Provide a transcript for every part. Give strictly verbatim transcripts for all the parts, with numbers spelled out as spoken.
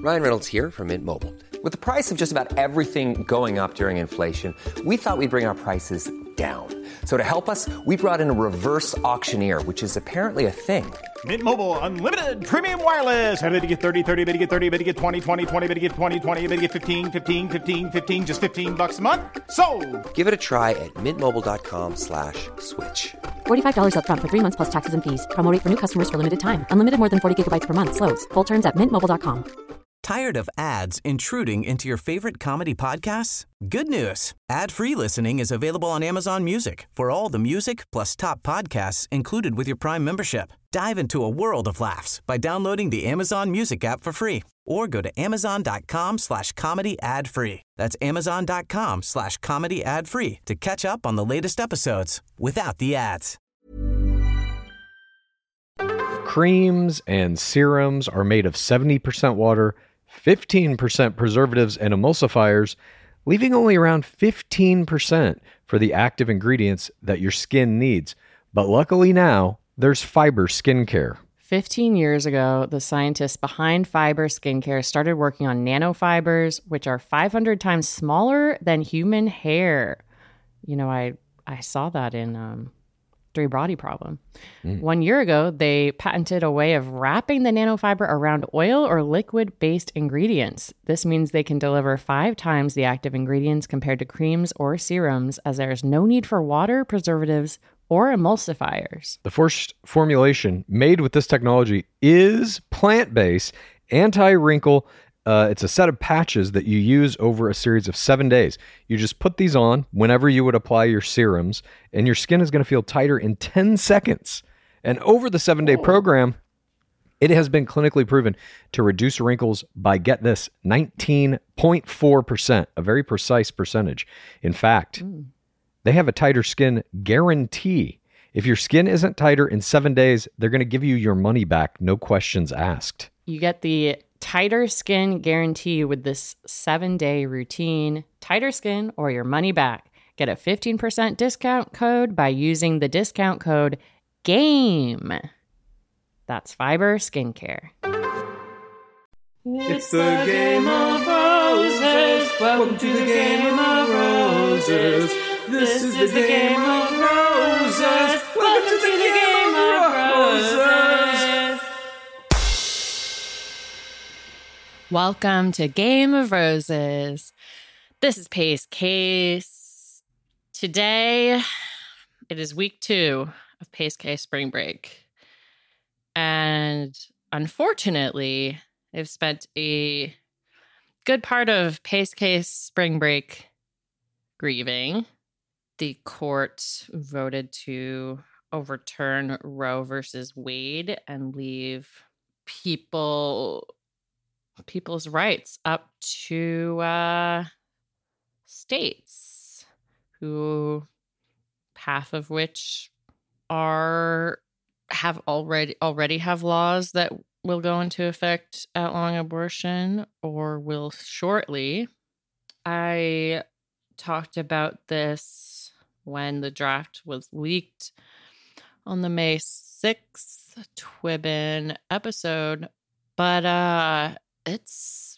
Ryan Reynolds here from Mint Mobile. With the price of just about everything going up during inflation, we thought we'd bring our prices down. So to help us, we brought in a reverse auctioneer, which is apparently a thing. Mint Mobile Unlimited Premium Wireless. How to get thirty, thirty, how to get thirty, how to get twenty, twenty, twenty, how to get twenty, twenty, how to get fifteen, fifteen, fifteen, fifteen, just fifteen bucks a month? Sold! Give it a try at mintmobile.com slash switch. forty-five dollars up front for three months plus taxes and fees. Promo rate for new customers for limited time. Unlimited more than forty gigabytes per month. Slows full terms at mint mobile dot com. Tired of ads intruding into your favorite comedy podcasts? Good news. Ad-free listening is available on Amazon Music for all the music plus top podcasts included with your Prime membership. Dive into a world of laughs by downloading the Amazon Music app for free or go to amazon.com slash comedy ad free. That's amazon.com slash comedy ad free to catch up on the latest episodes without the ads. Creams and serums are made of seventy percent water, fifteen percent preservatives and emulsifiers, leaving only around fifteen percent for the active ingredients that your skin needs. But luckily now, there's Fiber Skincare. fifteen years ago, the scientists behind Fiber Skincare started working on nanofibers, which are five hundred times smaller than human hair. You know, I, I saw that in um, Three Body Problem. Mm. One year ago, they patented a way of wrapping the nanofiber around oil or liquid-based ingredients. This means they can deliver five times the active ingredients compared to creams or serums, as there is no need for water, preservatives, or emulsifiers. The first formulation made with this technology is plant-based, anti-wrinkle. Uh, it's a set of patches that you use over a series of seven days. You just put these on whenever you would apply your serums, and your skin is going to feel tighter in ten seconds. And over the seven-day oh. program, it has been clinically proven to reduce wrinkles by, get this, nineteen point four percent, a very precise percentage. In fact, mm. they have a tighter skin guarantee. If your skin isn't tighter in seven days, they're going to give you your money back, no questions asked. You get the tighter skin guarantee with this seven-day routine. Tighter skin or your money back. Get a fifteen percent discount code by using the discount code GAME. That's Fiber Skincare. It's the Game of Roses. Welcome to the Game of Roses. This is the Game of Roses. Welcome to the Game of Roses. Welcome to Game of Roses. This is Pace Case. Today, it is week two of Pace Case Spring Break. And unfortunately, I've spent a good part of Pace Case Spring Break grieving. The court voted to overturn Roe versus Wade and leave people... people's rights up to uh, states, who half of which are have already already have laws that will go into effect outlawing abortion or will shortly. I talked about this when the draft was leaked on the May sixth Twibbin episode, but uh It's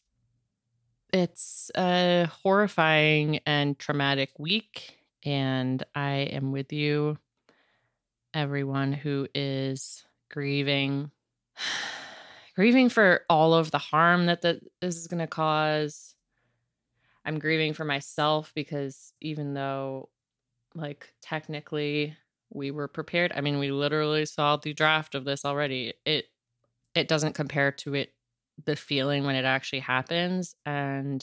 it's a horrifying and traumatic week, and I am with you, everyone who is grieving, grieving for all of the harm that the, this is going to cause. I'm grieving for myself because even though, like, technically we were prepared, I mean, we literally saw the draft of this already. It it doesn't compare to it. The feeling when it actually happens, and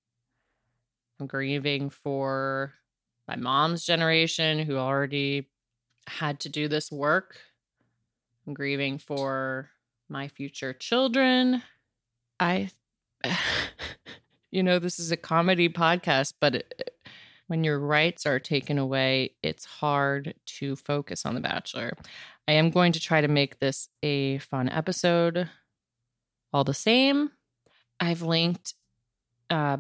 I'm grieving for my mom's generation who already had to do this work. I'm grieving for my future children. I, you know, this is a comedy podcast, but it, when your rights are taken away, it's hard to focus on The Bachelor. I am going to try to make this a fun episode. All the same, I've linked uh,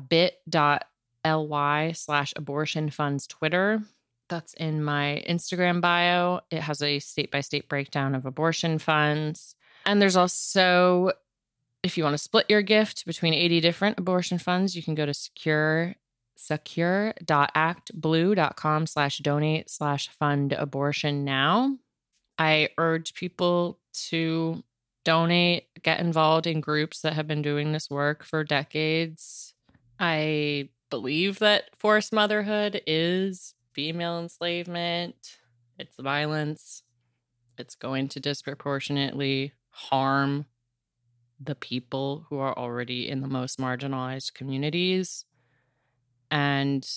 bit.ly slash abortion funds Twitter. That's in my Instagram bio. It has a state-by-state breakdown of abortion funds. And there's also if you want to split your gift between eighty different abortion funds, you can go to secure secure.actblue.com slash donate slash fund abortion now. I urge people to donate, get involved in groups that have been doing this work for decades. I believe that forced motherhood is female enslavement. It's violence. It's going to disproportionately harm the people who are already in the most marginalized communities. And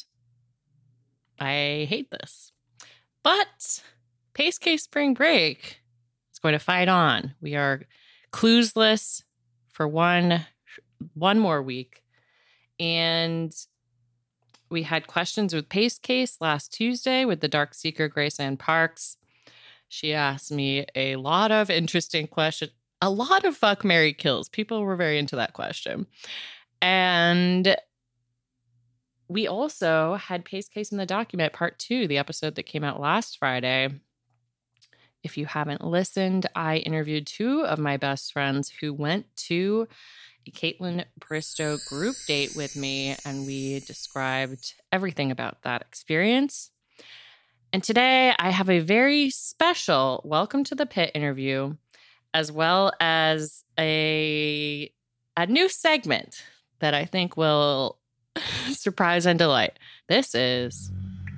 I hate this. But Pace Case Spring Break is going to fight on. We are cluesless for one, one more week. And we had questions with Pace Case last Tuesday with the Dark Seeker, Grace Ann Parks. She asked me a lot of interesting questions, a lot of fuck, marry, kills. People were very into that question. And we also had Pace Case in the Document Part two, the episode that came out last Friday. If you haven't listened, I interviewed two of my best friends who went to a Caitlin Bristow group date with me, and we described everything about that experience. And today I have a very special Welcome to the Pit interview, as well as a, a new segment that I think will surprise and delight. This is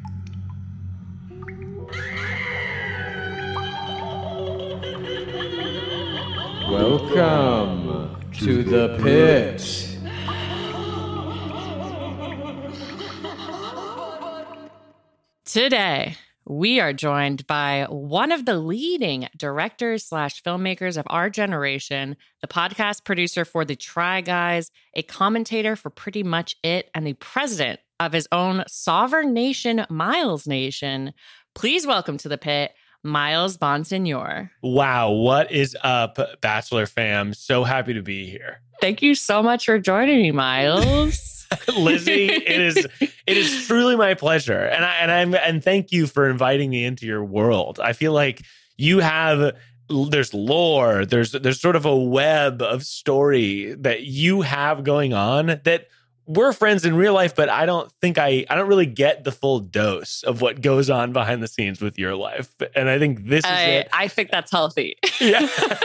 Welcome to the Pit. Today, we are joined by one of the leading directors slash filmmakers of our generation, the podcast producer for The Try Guys, a commentator for Pretty Much It, and the president of his own sovereign nation, Miles Nation. Please welcome to the Pit, Miles Bonsignor. Wow, what is up, Bachelor fam? So happy to be here. Thank you so much for joining me, Miles. Lizzie, it is it is truly my pleasure. And I and I'm and thank you for inviting me into your world. I feel like you have there's lore, there's there's sort of a web of story that you have going on that we're friends in real life, but I don't think I I don't really get the full dose of what goes on behind the scenes with your life. And I think this is I, it. I think that's healthy. Yeah.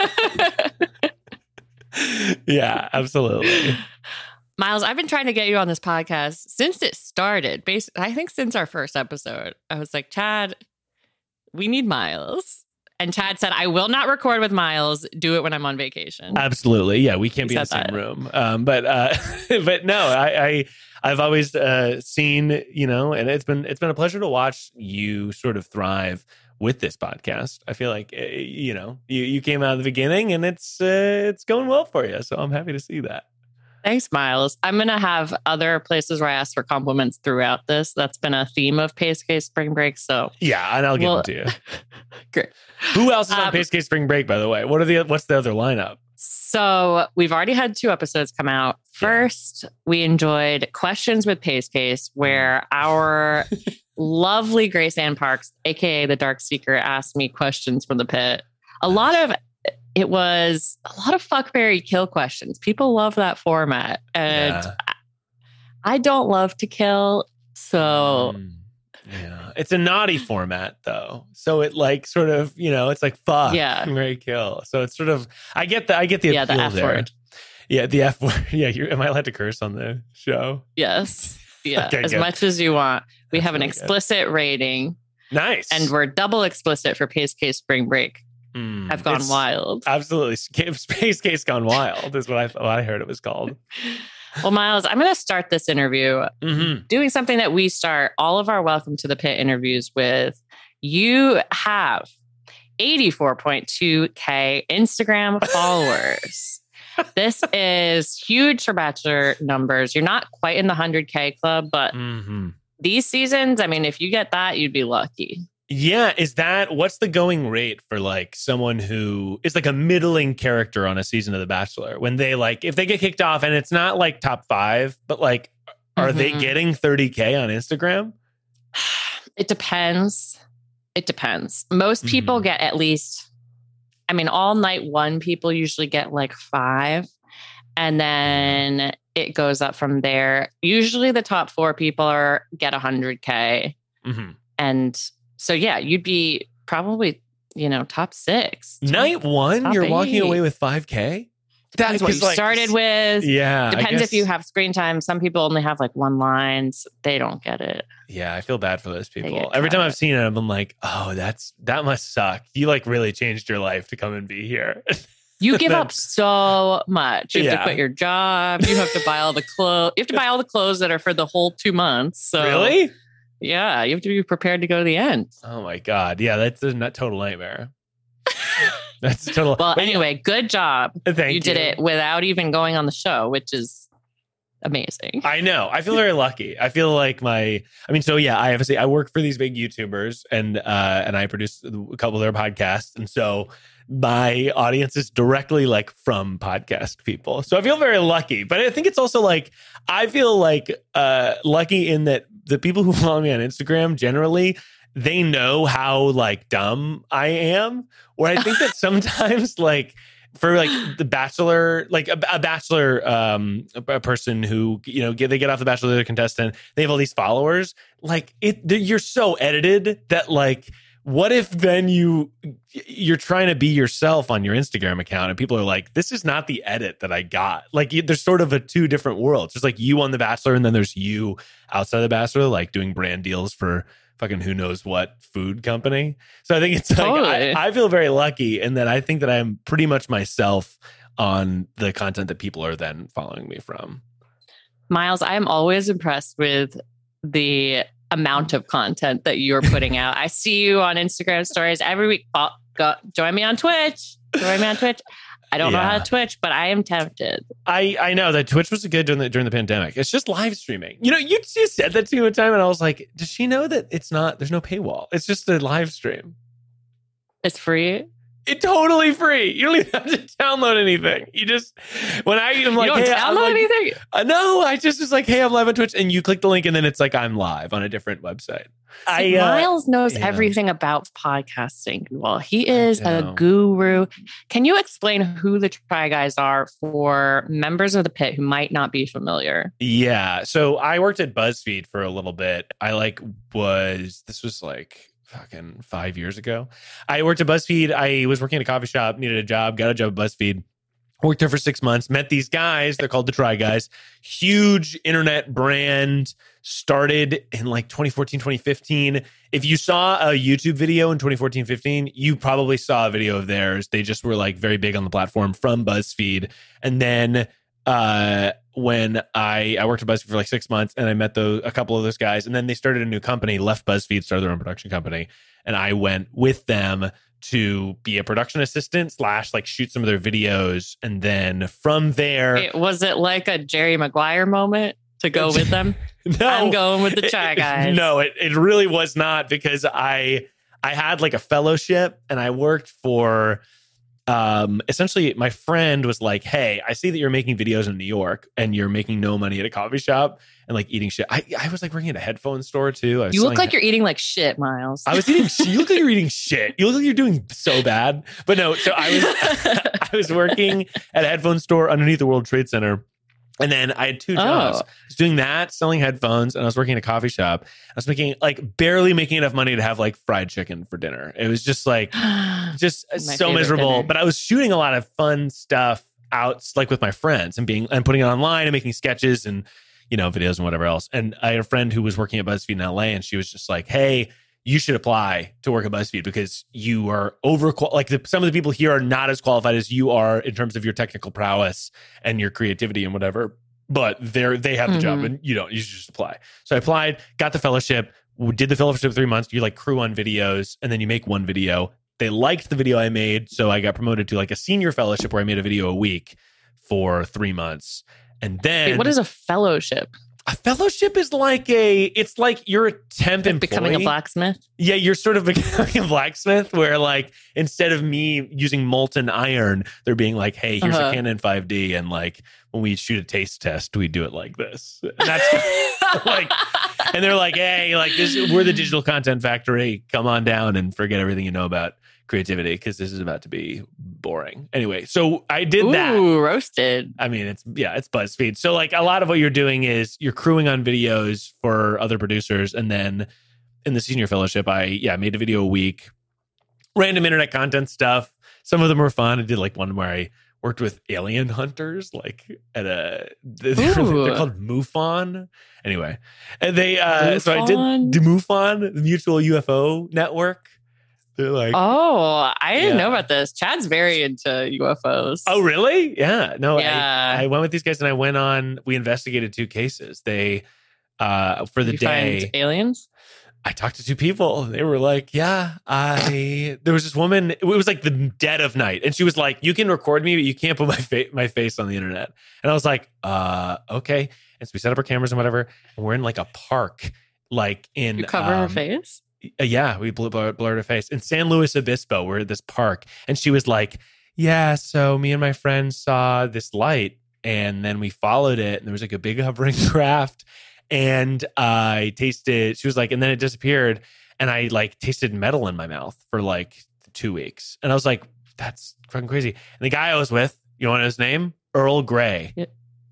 Yeah, absolutely. Miles, I've been trying to get you on this podcast since it started. Basically, I think since our first episode, I was like, Chad, we need Miles. And Chad said, I will not record with Miles. Do it when I'm on vacation. Absolutely. Yeah, we can't He be in the said same that. room. Um, but uh, but no, I, I I've always uh, seen, you know, and it's been it's been a pleasure to watch you sort of thrive with this podcast. I feel like uh, you know you you came out of the beginning and it's uh, it's going well for you. So I'm happy to see that. Thanks, Miles. I'm going to have other places where I ask for compliments throughout this. That's been a theme of Pace Case Spring Break. So Yeah, and I'll give Well, them to you. great. Who else is on Um, Pace Case Spring Break, by the way? What are the what's the other lineup? So we've already had two episodes come out. First, we enjoyed Questions with Pace Case, where our lovely Grace Ann Parks, a k a the Dark Seeker, asked me questions from the pit. A lot of it was a lot of fuck, marry, kill questions. People love that format. And Yeah. I don't love to kill. So Mm, yeah, it's a naughty format though, so it like sort of you know it's like fuck, Yeah. marry, kill. So it's sort of I get the I get the yeah, the appeal F there. word. Yeah, the F word. Yeah, you're, am I allowed to curse on the show? Yes. Yeah. Okay, as good. much as you want. We That's have an really good. explicit rating, Nice, and we're double explicit for Pace Case Spring Break. Mm, I've gone it's wild. Absolutely, Space Case Gone Wild is what I what I heard it was called. Well, Miles, I'm going to start this interview Mm-hmm. doing something that we start all of our Welcome to the Pit interviews with. You have eighty-four point two K Instagram followers. This is huge for Bachelor numbers. You're not quite in the one hundred K club, but Mm-hmm. these seasons, I mean, if you get that, you'd be lucky. Yeah, is that what's the going rate for like someone who is like a middling character on a season of The Bachelor when they like if they get kicked off and it's not like top five, but like are they Mhm. getting thirty K on Instagram? It depends. It depends. Most people Mhm. get at least, I mean, all night one people usually get like five. And then it goes up from there. Usually the top four people are get one hundred K. Mm-hmm. And so, yeah, you'd be probably, you know, top six. Top, Night one, you're eight. Walking away with five K? That's what you like, started with. Yeah. Depends if you have screen time. Some people only have like one line. So they don't get it. Yeah, I feel bad for those people. Every time I've seen it, I'm like, oh, that's that must suck. You like really changed your life to come and be here. You give up so much. You have Yeah. to quit your job. You have to buy all the clothes. You have to buy all the clothes that are for the whole two months. So Really? yeah, you have to be prepared to go to the end. Oh my God. Yeah, that's a nut- total nightmare. That's a total. Well, but anyway, good job. Thank you did you. it without even going on the show, which is amazing. I know. I feel very lucky. I feel like my, I mean, so yeah, I have to say, I work for these big YouTubers and, uh, and I produce a couple of their podcasts. And so my audience is directly like from podcast people. So I feel very lucky, but I think it's also like, I feel like, uh, lucky in that the people who follow me on Instagram generally, they know how like dumb I am, where I think that sometimes like, for like the Bachelor, like a, a Bachelor um, a, a person who, you know, get, they get off the Bachelor, they're a contestant, they have all these followers. Like it, you're so edited that like, what if then you, you're trying to be yourself on your Instagram account and people are like, this is not the edit that I got. Like there's sort of a two different worlds. There's like you on the Bachelor and then there's you outside the Bachelor, like doing brand deals for fucking who knows what food company. So I think it's like, Totally. I, I feel very lucky in that I think that I'm pretty much myself on the content that people are then following me from. Miles, I'm always impressed with the amount of content that you're putting out. I see you on Instagram stories every week. Oh, go, join me on Twitch. Join me on Twitch. I don't know how Yeah. to Twitch, but I am tempted. I, I know that Twitch was good during the during the pandemic. It's just live streaming. You know, you, you said that to me one time and I was like, does she know that it's not, there's no paywall. It's just a live stream. It's free. It's totally free. You don't even have to download anything. You just, when I am like, you don't hey, download I'm like, anything? Uh, no, I just was like, hey, I'm live on Twitch. And you click the link and then it's like, I'm live on a different website. I, uh, Miles knows yeah. everything about podcasting. Well, he is a know. guru. Can you explain who the Try Guys are for members of the pit who might not be familiar? Yeah. So I worked at BuzzFeed for a little bit. I like was, this was like fucking five years ago. I worked at BuzzFeed. I was working at a coffee shop, needed a job, got a job at BuzzFeed. Worked there for six months, met these guys. They're called the Try Guys. Huge internet brand, started in like twenty fourteen, twenty fifteen. If you saw a YouTube video in twenty fourteen, fifteen, you probably saw a video of theirs. They just were like very big on the platform from BuzzFeed. And then uh, when I, I worked at BuzzFeed for like six months and I met those, a couple of those guys, and then they started a new company, left BuzzFeed, started their own production company. And I went with them to be a production assistant slash like shoot some of their videos. And then from there, It, was it like a Jerry Maguire moment to go with them? no, I'm going with the Try it- Guys. No, it, it really was not, because I I had like a fellowship and I worked for um essentially my friend was like, hey, I see that you're making videos in New York and you're making no money at a coffee shop and like eating shit. I, I was like working at a headphone store too. I was You look selling- like you're eating like shit, Miles. I was eating. You look like you're eating shit. You look like you're doing so bad. But no, so I was. I was working at a headphone store underneath the World Trade Center, and then I had two jobs. Oh. I was doing that, selling headphones, and I was working at a coffee shop. I was making like barely making enough money to have like fried chicken for dinner. It was just like just My so favorite miserable. dinner. But I was shooting a lot of fun stuff out, like with my friends, and being and putting it online and making sketches and, you know, videos and whatever else. And I had a friend who was working at BuzzFeed in L A, and she was just like, hey, you should apply to work at BuzzFeed because you are over, like the, some of the people here are not as qualified as you are in terms of your technical prowess and your creativity and whatever, but they're, they have the job Mhm. and you don't, you should just apply. So I applied, got the fellowship, did the fellowship three months. You like crew on videos and then you make one video. They liked the video I made. So I got promoted to like a senior fellowship where I made a video a week for three months. And then Wait, what is a fellowship? a fellowship is like a, it's like you're a temp employee. Becoming a blacksmith? Yeah, you're sort of becoming a blacksmith where like instead of me using molten iron, they're being like, hey, here's Uh-huh. a Canon five D. And like when we shoot a taste test, we do it like this. And that's like, and they're like, hey, like this, we're the digital content factory. Come on down and forget everything you know about creativity because this is about to be boring. Anyway, so I did Ooh, that. roasted. I mean, it's yeah, it's BuzzFeed. So like a lot of what you're doing is you're crewing on videos for other producers, and then in the senior fellowship, I yeah made a video a week, random internet content stuff. Some of them were fun. I did like one where I worked with alien hunters, like at a they're, they're called MUFON. Anyway, and they uh, so I did the MUFON, the Mutual U F O Network. They're like, oh, I didn't yeah. know about this. Chad's very into U F Os. Oh, really? Yeah. No, yeah. I, I went with these guys and I went on, we investigated two cases. They, uh, for the you day. Find aliens? I talked to two people. They were like, yeah, I, there was this woman, it was like the dead of night. And she was like, you can record me, but you can't put my, fa- my face on the internet. And I was like, uh, okay. And so we set up our cameras and whatever. And we're in like a park, like in. You cover um, her face? Yeah, we blur, blur, blurred her face. In San Luis Obispo, we're at this park. And she was like, yeah, so me and my friend saw this light and then we followed it. And there was like a big hovering craft. And I tasted, she was like, and then it disappeared. And I like tasted metal in my mouth for like two weeks. And I was like, that's fucking crazy. And the guy I was with, you want his name? Earl Grey. Yeah.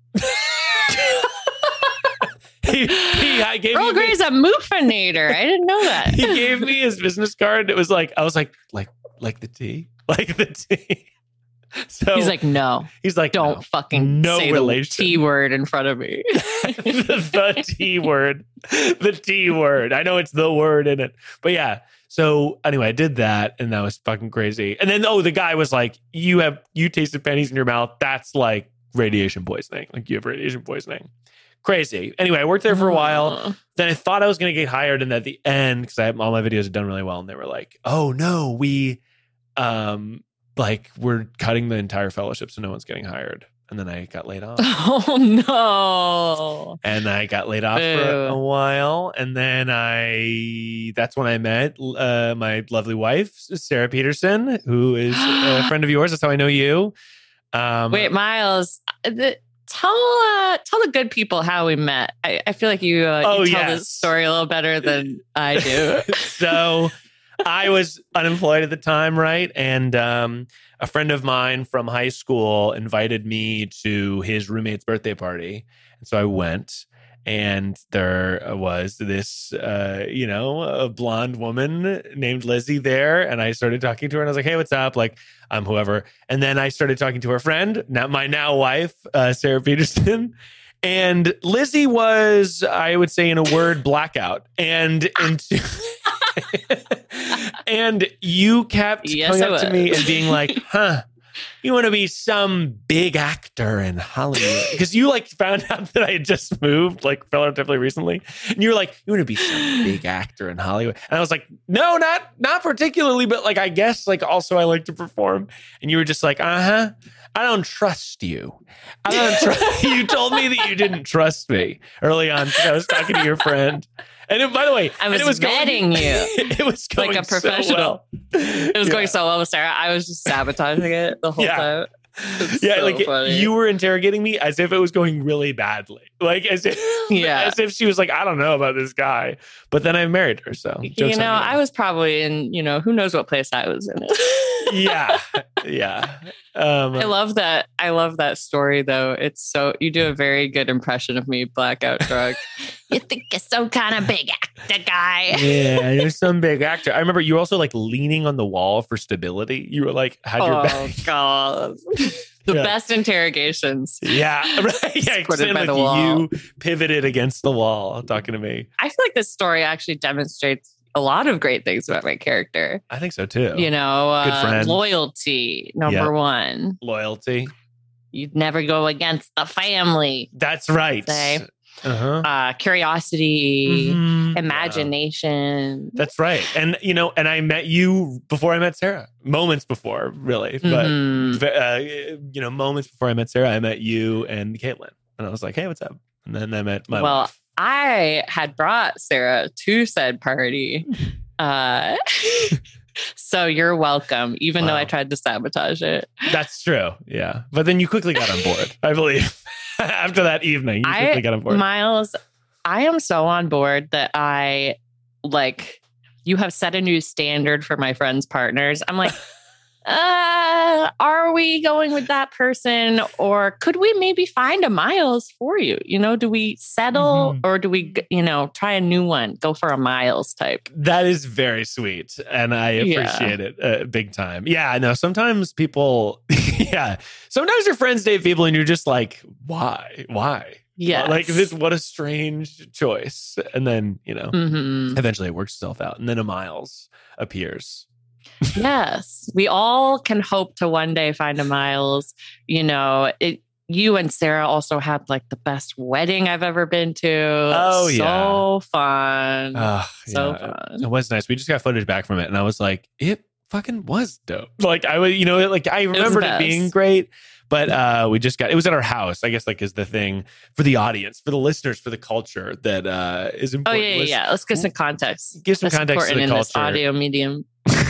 He, he, I gave Earl Grey's a Moofinator. I didn't know that. He gave me his business card. It was like, I was like, like, like the tea, like the tea. So he's like, no. He's like, don't no, fucking no say relation. the T word in front of me. the, the T word, the T word. I know it's the word in it, but yeah. So anyway, I did that, and that was fucking crazy. And then, oh, the guy was like, "You have you tasted pennies in your mouth? That's like radiation poisoning. Like you have radiation poisoning." Crazy. Anyway, I worked there for a while. Then I thought I was going to get hired. And at the end, because I all my videos had done really well, and they were like, oh, no, we, um, like, we're cutting the entire fellowship, so no one's getting hired. And then I got laid off. Oh, no. And I got laid off Boo. for a while. And then I, that's when I met uh, my lovely wife, Sarah Peterson, who is a friend of yours. That's how I know you. Um, Wait, Miles, the, Tell uh, tell the good people how we met. I, I feel like you, uh, oh, you tell yes. this story a little better than I do. So I was unemployed at the time, right? And um, a friend of mine from high school invited me to his roommate's birthday party. And so I went. And there was this, uh, you know, a blonde woman named Lizzie there. And I started talking to her and I was like, hey, what's up? Like, I'm whoever. And then I started talking to her friend, now my now wife, uh, Sarah Peterson. And Lizzie was, I would say in a word, blackout. And, into, and you kept yes, coming I up was. to me and being like, huh. You want to be some big actor in Hollywood because you like found out that I had just moved like relatively recently, and you were like, you want to be some big actor in Hollywood, and I was like, no, not not particularly, but like I guess like also I like to perform, and you were just like, uh huh, I don't trust you. I don't trust. You told me that you didn't trust me early on. I was talking to your friend. And it, by the way, I was, it was vetting going, you. It was going like a professional. So well. It was yeah. going so well with Sarah. I was just sabotaging it the whole yeah. time. It's yeah, so like funny. you were interrogating me as if it was going really badly. Like as if, yeah. as if she was like, I don't know about this guy. But then I married her, so you know, I was probably in, you know, who knows what place I was in. yeah, yeah. Um, I love that. I love that story, though. It's so you do a very good impression of me, blackout drunk. You think you're some kind of big actor guy? Yeah, you're some big actor. I remember you were also like leaning on the wall for stability. You were like, had your oh back. god, the yeah. best interrogations. Yeah, right. Yeah, Supported by like the wall. You pivoted against the wall talking to me. I feel like this story actually demonstrates a lot of great things about my character. I think so too. You know, Good uh, friend. loyalty, number Yep. one. Loyalty. You'd never go against the family. That's right. Say. Uh-huh. Uh, curiosity, Mhm. imagination. That's right. And, you know, and I met you before I met Sarah. Moments before, really. But, Mhm. uh, you know, moments before I met Sarah, I met you and Caitlin. And I was like, hey, what's up? And then I met my well, wife. I had brought Sarah to said party. Uh, so you're welcome, even Wow. though I tried to sabotage it. That's true. Yeah. But then you quickly got on board, I believe. After that evening, you quickly I, got on board. Miles, I am so on board that I like you have set a new standard for my friends' partners. I'm like, uh, are we going with that person? Or could we maybe find a Miles for you? You know, do we settle mm-hmm. or do we, you know, try a new one, go for a Miles type? That is very sweet. And I appreciate yeah. it uh, big time. Yeah, no, sometimes people, yeah, sometimes your friends date people and you're just like, why? Why? Yeah. Like this, what a strange choice. And then, you know, mm-hmm. eventually it works itself out. And then a Miles appears. Yes. We all can hope to one day find a Miles. You know, it, you and Sarah also had like the best wedding I've ever been to. Oh, so yeah. So fun. Uh, so yeah. fun. It was nice. We just got footage back from it. And I was like, it fucking was dope. Like I would, you know, like I remembered it, it being great. But uh, we just got, it was at our house, I guess, like is the thing for the audience, for the listeners, for the culture that uh, is important. Oh, yeah, yeah, yeah. Let's get some context. Give some That's context to the in culture. This audio medium.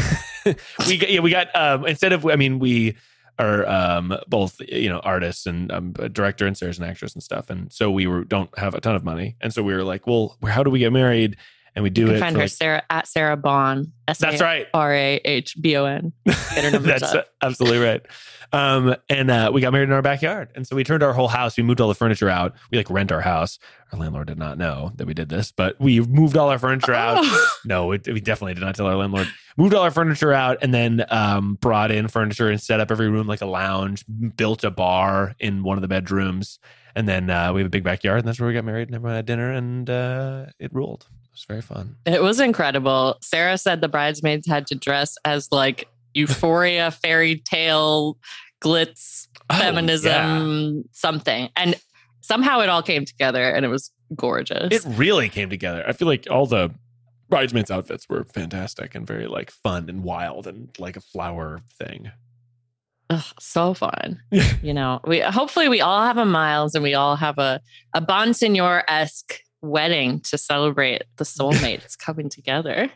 we got, yeah, we got, um, instead of, I mean, we are um, both, you know, artists and um, a director and Sarah's an actress and stuff. And so we were, don't have a ton of money. And so we were like, well, how do we get married? And we do you can it. Find her like, Sarah at Sarah Bon. That's right. R A H B O N. Get her numbers That's up. absolutely right. Um, and uh, we got married in our backyard. And so we turned our whole house. We moved all the furniture out. We like rent our house. Our landlord did not know that we did this, but we moved all our furniture out. Oh. No, it, we definitely did not tell our landlord. Moved all our furniture out and then um, brought in furniture and set up every room like a lounge, built a bar in one of the bedrooms. And then uh, we have a big backyard. And that's where we got married and everyone had dinner and uh, it ruled. It was very fun. It was incredible. Sarah said the bridesmaids had to dress as like Euphoria, fairy tale, glitz, oh, feminism, yeah. something. And somehow it all came together and it was gorgeous. It really came together. I feel like all the bridesmaids outfits were fantastic and very like fun and wild and like a flower thing. Ugh, so fun. You know, we hopefully we all have a Miles and we all have a, a Bonsignor-esque wedding to celebrate the soulmates coming together.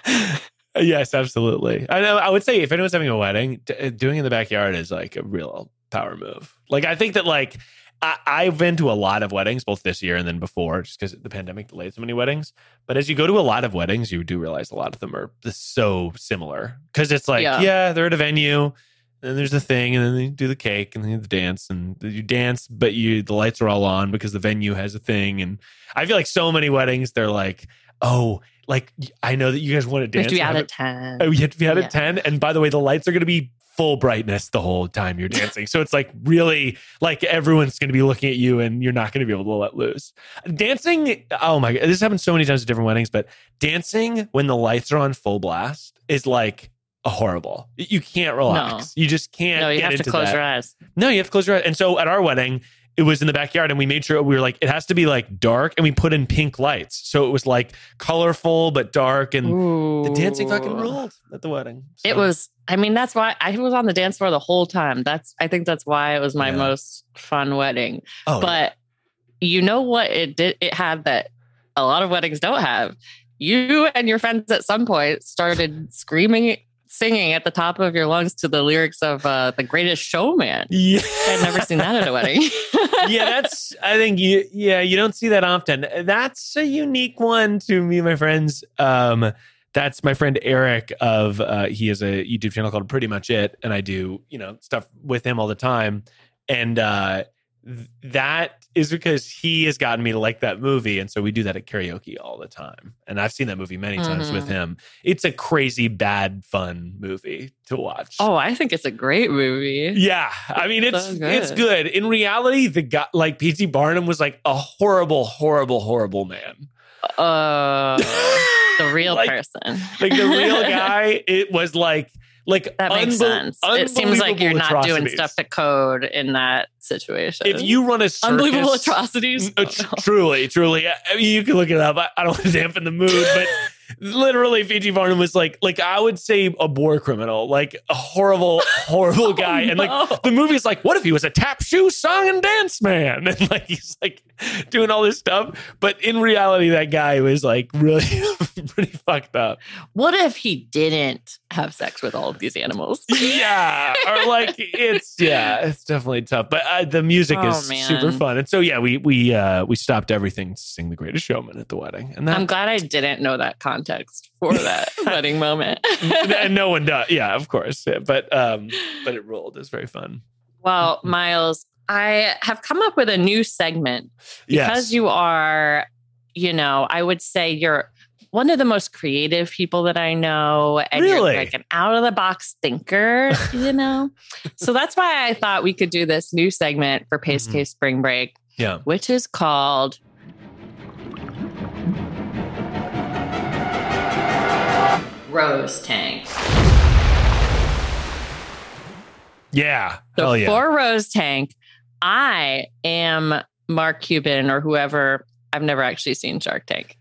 Yes, absolutely. I know. I would say if anyone's having a wedding, d- doing it in the backyard is like a real power move. Like I think that like I, I've been to a lot of weddings, both this year and then before, just because the pandemic delayed so many weddings. But as you go to a lot of weddings, you do realize a lot of them are so similar because it's like, yeah. yeah, they're at a venue. And then there's the thing, and then you do the cake, and then you do the dance, and you dance, but you the lights are all on because the venue has a thing. And I feel like so many weddings, they're like, oh, like I know that you guys want to dance. You have to be out of ten. Oh, you have to be out yeah. of ten. And by the way, the lights are going to be full brightness the whole time you're dancing. So it's like really like everyone's going to be looking at you, and you're not going to be able to let loose. Dancing, oh my God, this happens so many times at different weddings, but dancing when the lights are on full blast is like a horrible. You can't relax. No. You just can't. No, you get have to into close that. your eyes. No, you have to close your eyes. And so at our wedding, it was in the backyard, and we made sure we were like, it has to be like dark, and we put in pink lights. So it was like colorful, but dark, and Ooh. the dancing fucking ruled at the wedding. So. It was, I mean, that's why I was on the dance floor the whole time. That's, I think that's why it was my Yeah. most fun wedding. Oh, but you know what it did? It had that a lot of weddings don't have. You and your friends at some point started screaming, singing at the top of your lungs to the lyrics of uh, The Greatest Showman. Yeah. I'd never seen that at a wedding. Yeah, that's, I think you, yeah, you don't see that often. That's a unique one to me and my friends. Um, that's my friend Eric of, uh, he has a YouTube channel called Pretty Much It. And I do, you know, stuff with him all the time. And uh, th- that is because he has gotten me to like that movie. And so we do that at karaoke all the time. And I've seen that movie many times Mm-hmm. with him. It's a crazy, bad, fun movie to watch. Oh, I think it's a great movie. Yeah, I mean it's So good. it's good. In reality, the guy like P T Barnum was like a horrible, horrible, horrible man. Uh, the real Like- person. Like the real guy, it was like like That makes unbel- sense. It seems like you're unbelievable not doing atrocities. stuff to code in that situation. If you run a circus, Unbelievable atrocities. Uh, tr- truly, truly, I mean, you can look it up. I, I don't want to dampen the mood, but literally, P T Barnum was like, like I would say, a war criminal, like a horrible, horrible guy. And no. like the movie's like, what if he was a tap shoe song and dance man? And like he's like doing all this stuff, but in reality, that guy was like really pretty fucked up. What if he didn't have sex with all of these animals. Yeah. Or like, it's, yeah, it's definitely tough. But uh, the music Oh, is man. super fun. And so, yeah, we we uh, we stopped everything to sing The Greatest Showman at the wedding. And that, I'm glad I didn't know that context for that wedding moment. and no one does. Yeah, of course. Yeah, but um, but it rolled. It was very fun. Well, Miles, I have come up with a new segment Yes. because you are, you know, I would say you're one of the most creative people that I know, and Really? you're like an out of the box thinker, you know? So that's why I thought we could do this new segment for Pace Mhm. Case Spring Break, Yeah. which is called Rose Tank. Yeah. So Hell yeah. for Rose Tank, I am Mark Cuban or whoever. I've never actually seen Shark Tank.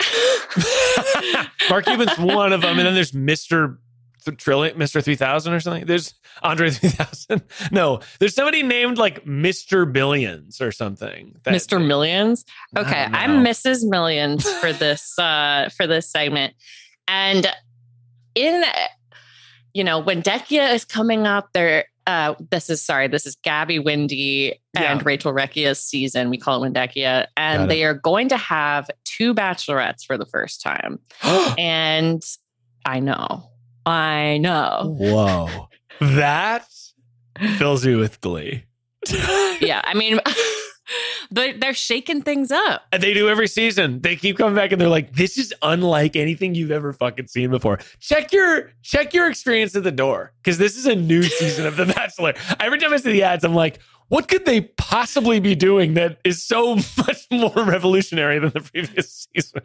Mark Cuban's one of them. And then there's Mister Th- Trillion, Mister three thousand or something. There's Andre three thousand. No, there's somebody named like Mister Billions or something. that- Mister Millions. I Okay, don't know. I'm Missus Millions for this uh for this segment. And in you know, when Dekia is coming up, there uh this is sorry, this is Gabby Wendy and Yeah. Rachel Recchia's season. We call it Wendekia. And Got it. they are going to have two bachelorettes for the first time. And I know. I know. Whoa. That fills you with glee. Yeah, I mean, But they're shaking things up. And they do every season. They keep coming back and they're like, this is unlike anything you've ever fucking seen before. Check your check your experience at the door. Because this is a new season of The Bachelor. Every time I see the ads, I'm like, what could they possibly be doing that is so much more revolutionary than the previous season?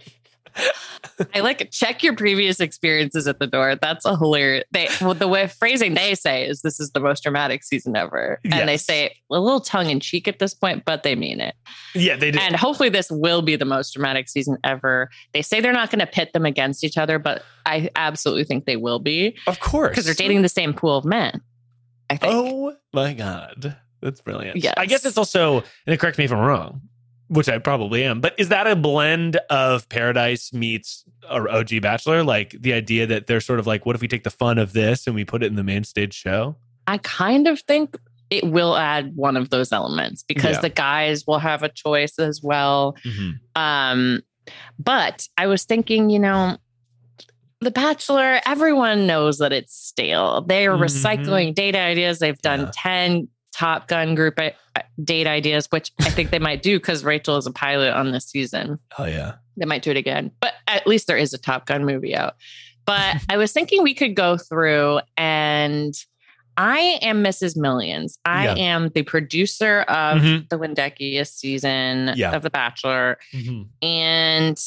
I like check your previous experiences at the door. That's a hilarious. They well, the way phrasing they say is this is the most dramatic season ever, and they Yes. say it a little tongue in cheek at this point, but they mean it. Yeah, they do. And hopefully, this will be the most dramatic season ever. They say they're not going to pit them against each other, but I absolutely think they will be Of course. because they're dating the same pool of men. I think. Oh my God. That's brilliant. Yes. I guess it's also, and correct me if I'm wrong, which I probably am, but is that a blend of Paradise meets or O G Bachelor? Like the idea that they're sort of like, what if we take the fun of this and we put it in the main stage show? I kind of think it will add one of those elements because Yeah. the guys will have a choice as well. Um, but I was thinking, you know, The Bachelor, everyone knows that it's stale. They're Mhm. recycling date ideas. They've done Yeah. ten Top Gun group i- date ideas, which I think they might do because Rachel is a pilot on this season. Oh, yeah. They might do it again, but at least there is a Top Gun movie out. But I was thinking we could go through and I am Missus Millions. I Yeah. am the producer of Mhm. the Wendekia season Yeah. of The Bachelor. Mhm. And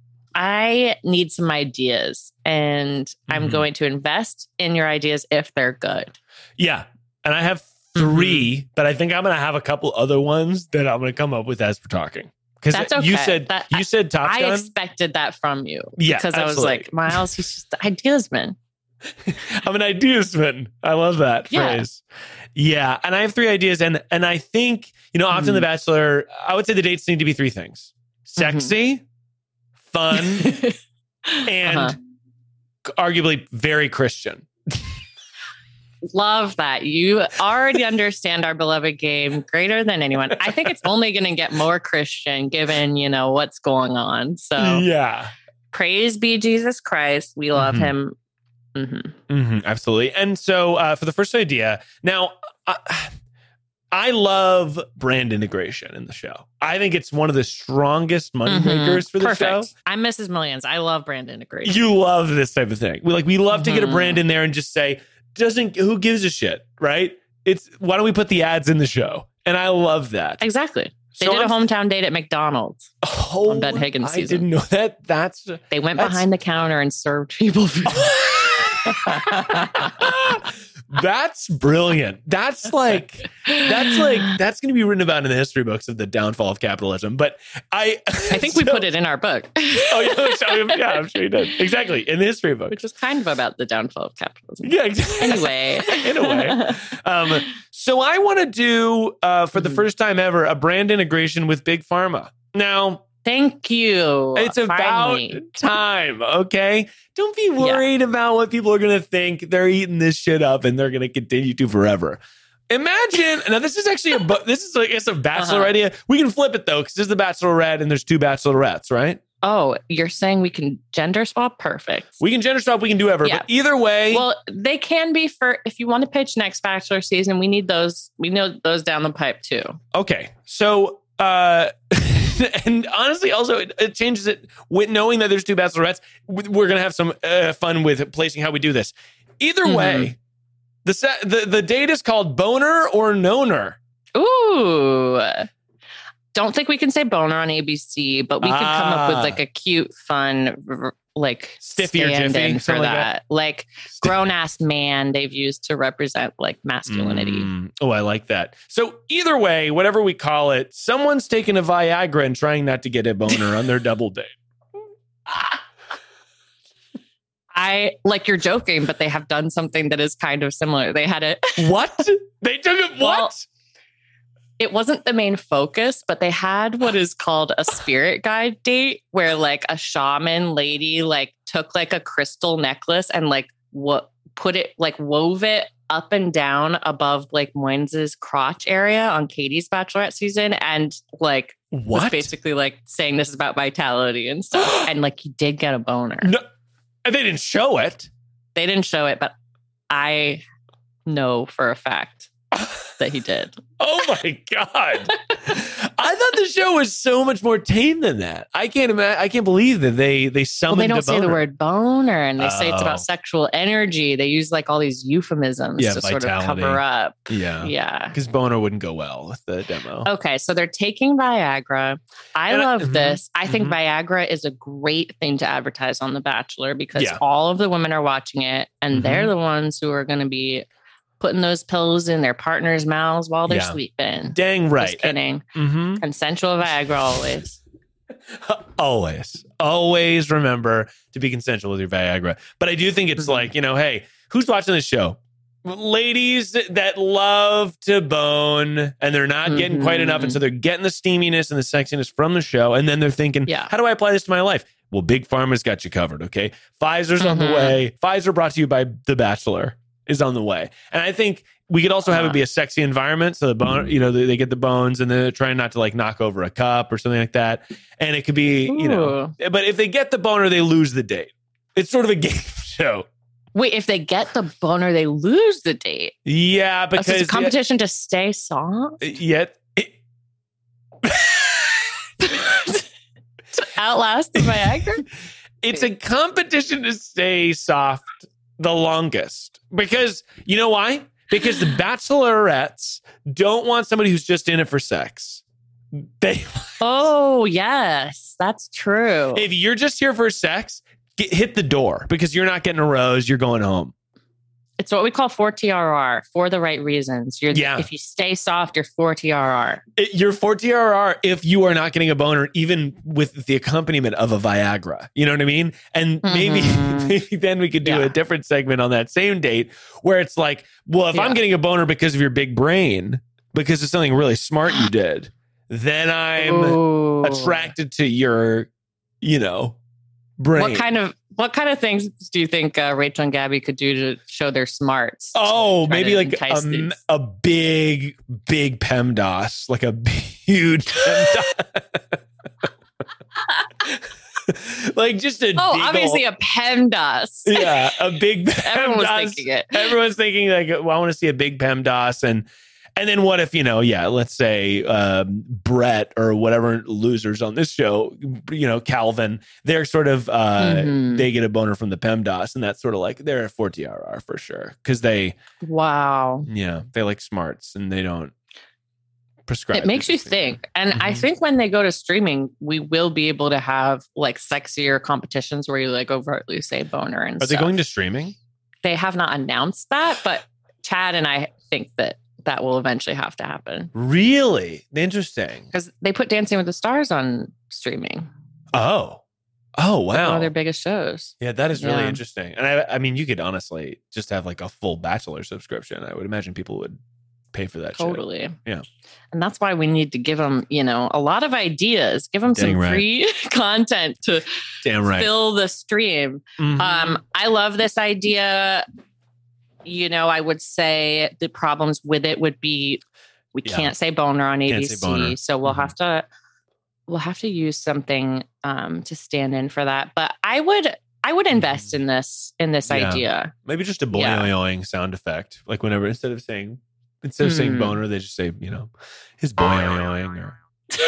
I need some ideas and I'm Mhm. going to invest in your ideas if they're good. Yeah. And I have three, but I think I'm going to have a couple other ones that I'm going to come up with as we're talking. Because That's okay. you said, That- you said Top I Gun. expected that from you. Yeah, Because I was absolutely. like, Miles, he's just the ideas man. I'm an ideasman. I love that Yeah. phrase. Yeah. And I have three ideas. And and I think, you know, often Mhm. The Bachelor, I would say the dates need to be three things. Sexy, fun, and Uh-huh. arguably very Christian. Love that. You already understand our beloved game greater than anyone. I think it's only going to get more Christian given, you know, what's going on. So Yeah. praise be Jesus Christ. We love Mhm. him. Mhm. Mhm, absolutely. And so uh, for the first idea, now I, I love brand integration in the show. I think it's one of the strongest money Mhm. makers for the Perfect. show. I'm Missus Millions. I love brand integration. You love this type of thing. We like we love to get a Mhm. brand in there and just say, doesn't who gives a shit, right? It's why don't we put the ads in the show? And I love that. Exactly. They So did a I'm- hometown date at McDonald's. Oh, on Ben Higgins' I season. didn't know that. That's They went That's- behind the counter and served people food. That's brilliant. That's like that's like that's going to be written about in the history books of the downfall of capitalism. But I I think we put it in our book, Oh yeah, so, yeah, I'm sure you did. Exactly in the history book. which is kind of about the downfall of capitalism. Yeah, exactly. Anyway. in a way. Um, so I want to do uh, for the Mhm. first time ever a brand integration with Big Pharma. Now, Thank you. It's about Finally. time, okay? Don't be worried yeah. about what people are going to think. They're eating this shit up and they're going to continue to forever. Imagine, now this is actually, a this is like, it's a bachelor uh-huh. idea. We can flip it though, because there's the bachelorette and there's two bachelorettes, right? Oh, you're saying we can gender swap? Perfect. We can gender swap, we can do ever, yeah. but either way. Well, they can be for, if you want to pitch next Bachelor season, we need those, we know those down the pipe too. Okay. So, uh, and honestly, also, it, it changes it with knowing that there's two bachelorettes. We're going to have some uh, fun with placing how we do this. Either mm-hmm. way, the, set, the the date is called Boner or Noner. Ooh. Don't think we can say boner on A B C, but we could ah. come up with like a cute, fun, like Stiffy or Jiffy for like that. that. Like grown ass man they've used to represent like masculinity. Mm. Oh, I like that. So either way, whatever we call it, someone's taking a Viagra and trying not to get a boner on their double date. I like you're joking, but they have done something that is kind of similar. They had it. What? They took it. What? Well, it wasn't the main focus, but they had what is called a spirit guide date where like a shaman lady like took like a crystal necklace and like what put it like wove it up and down above like Moins's crotch area on Katie's Bachelorette season and like what? was basically like saying this is about vitality and stuff. And like he did get a boner. No, they didn't show it. They didn't show it, but I know for a fact that he did. Oh my God. I thought the show was so much more tame than that. I can't imagine. I can't believe that they they summoned. Well, they don't a say the boner. word boner, and they Oh. say it's about sexual energy. They use like all these euphemisms Yeah, to sort of vitality. cover up. Yeah. Yeah. Because boner wouldn't go well with the demo. Okay, so they're taking Viagra. I And I- love mhm, this. I think mhm. Viagra is a great thing to advertise on The Bachelor because Yeah. all of the women are watching it, and Mhm. they're the ones who are going to be putting those pills in their partners' mouths while they're Yeah. sleeping. Dang right. Just kidding. Mm-hmm. Consensual Viagra always. Always, always remember to be consensual with your Viagra. But I do think it's like, you know, hey, who's watching this show? Ladies that love to bone and they're not getting quite enough. And so they're getting the steaminess and the sexiness from the show. And then they're thinking, Yeah. how do I apply this to my life? Well, Big Pharma's got you covered, okay? Pfizer's on the Mhm. way. Pfizer brought to you by The Bachelor is on the way. And I think we could also have it be a sexy environment. So the bone, you know, they, they get the bones and they're trying not to like knock over a cup or something like that. And it could be, you know, but if they get the boner, they lose the date. It's sort of a game show. Wait, if they get the boner, they lose the date. Yeah, Oh, so because it's a competition to stay soft? Yet, it, To outlast the Viagra? it's a competition to stay soft the longest. Because you know why? Because the bachelorettes don't want somebody who's just in it for sex. They, Oh, yes, that's true. if you're just here for sex, get, hit the door because you're not getting a rose. You're going home. It's what we call four T R R, for the right reasons. You're, Yeah. If you stay soft, you're four T R R. It- You're for T R R if you are not getting a boner, even with the accompaniment of a Viagra. You know what I mean? And maybe, Mhm. maybe then we could do Yeah. a different segment on that same date where it's like, well, if I'm Yeah. getting a boner because of your big brain, because of something really smart you did, then I'm Ooh. attracted to your, you know, brain. What kind of what kind of things do you think uh, Rachel and Gabby could do to show their smarts? Oh, Try maybe to like entice a, these. a big, big PEMDAS, like a huge PEMDAS. Like just a Oh, big obviously ol- a PEMDAS. yeah, a big Everyone was PEMDAS. thinking it. Everyone's thinking like, well, I want to see a big PEMDAS, and and then what if, you know, yeah, let's say um, Brett or whatever losers on this show, you know, Calvin, they're sort of uh, Mhm. they get a boner from the PEMDAS, and that's sort of like they're a four T R R for sure because they, Wow. yeah, they like smarts and they don't prescribe. It makes to you this thing. think. And I Mhm. think when they go to streaming, we will be able to have like sexier competitions where you like overtly say boner and Are stuff. they going to streaming? They have not announced that, but Chad and I think that that will eventually have to happen Really? Interesting. because they put Dancing with the Stars on streaming. Oh. Oh, It's like one wow. of their biggest shows. Yeah, that is really Yeah. interesting. And I, I mean, you could honestly just have like a full Bachelor subscription. I would imagine people would pay for that Totally. shit. Yeah. And that's why we need to give them, you know, a lot of ideas. Give them Dang some right. free content to Damn right. fill the stream. Mhm. Um, I love this idea. You know, I would say the problems with it would be we Yeah. can't say boner on Can't A B say C, boner. so we'll Mhm. have to we'll have to use something um, to stand in for that. But I would I would invest in this in this Yeah. idea. Maybe just a Yeah. boing sound effect. Like whenever instead of saying instead of saying Mm. boner, they just say, you know, his boing or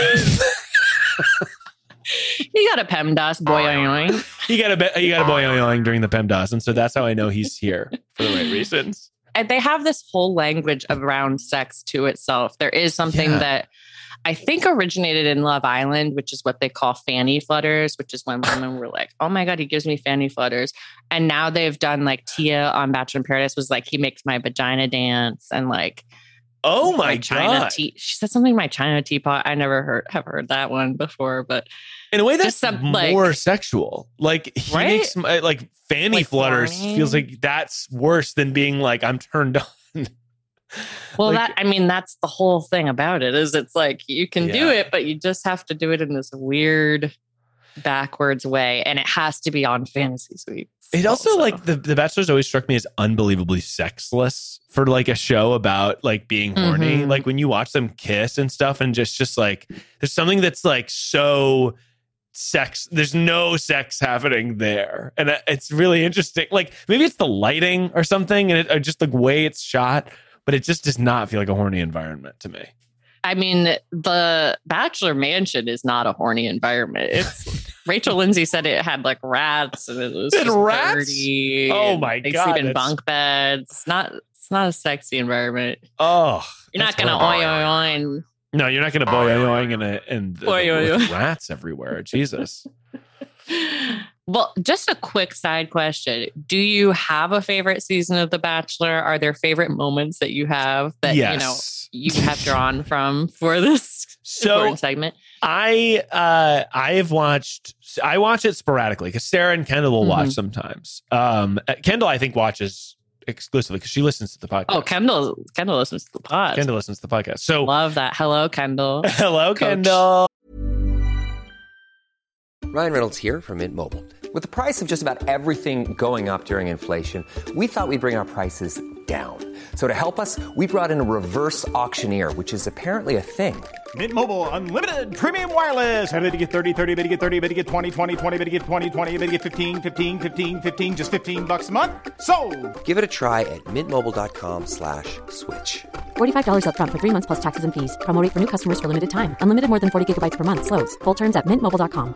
You got a PEMDAS boing. you got a be- you got a boing during the PEMDAS, and so that's how I know he's here for the right reasons. And they have this whole language around sex to itself. There is something Yeah. that I think originated in Love Island, which is what they call fanny flutters, which is when women were like, oh my God, he gives me fanny flutters. And now they've done like Tia on Bachelor in Paradise was like, he makes my vagina dance. And like, Oh my China god! tea. She said something, my China teapot. I never heard, have heard that one before, but In a way, that's just some, like- more sexual. Like he Right? makes my- like fanny Like flutters horny? feels like that's worse than being like I'm turned on. well, Like- that, I mean, that's the whole thing about it is it's like, you can do Yeah. it, but you just have to do it in this weird backwards way. And it has to be on Fantasy Suites. It also, like the the Bachelor's always struck me as unbelievably sexless for like a show about like being horny. Mhm. Like when you watch them kiss and stuff, and just just like there's something that's like so sex. There's no sex happening there, and it- it's really interesting. Like maybe it's the lighting or something, and it, or just the way it's shot, but it just does not feel like a horny environment to me. I mean, the Bachelor Mansion is not a horny environment. It's Rachel Lindsay said it had like rats and it was It had just rats? dirty. Oh and my they God, sleep in that's- bunk beds. It's not. It's not a sexy environment. Oh, You're not that's gonna horrible. oi oi oi. No, you're not going to boy yoing and a, and Oi, oi, with oi. rats everywhere. Jesus. Well, just a quick side question. Do you have a favorite season of The Bachelor? Are there favorite moments that you have that you know Yes. you have drawn from for this So important segment? I uh I have watched I watch it sporadically because Sarah and Kendall will watch Mhm. sometimes. Um, Kendall I think watches exclusively because she listens to the podcast. Oh, Kendall, Kendall listens to the pod. Kendall listens to the podcast. So Love that. Hello, Kendall. hello, Coach. Kendall. Ryan Reynolds here from Mint Mobile. With the price of just about everything going up during inflation, we thought we'd bring our prices down. So to help us, we brought in a reverse auctioneer, which is apparently a thing. Mint Mobile Unlimited Premium Wireless. How to get thirty, thirty, how to get thirty, how to get twenty, twenty, twenty, how to get twenty, twenty, how to get fifteen, fifteen, fifteen, fifteen, just fifteen bucks a month? Sold! Give it a try at mintmobile.com slash switch. forty-five dollars up front for three months plus taxes and fees. Promo rate for new customers for limited time. Unlimited more than forty gigabytes per month. Slows full terms at mint mobile dot com.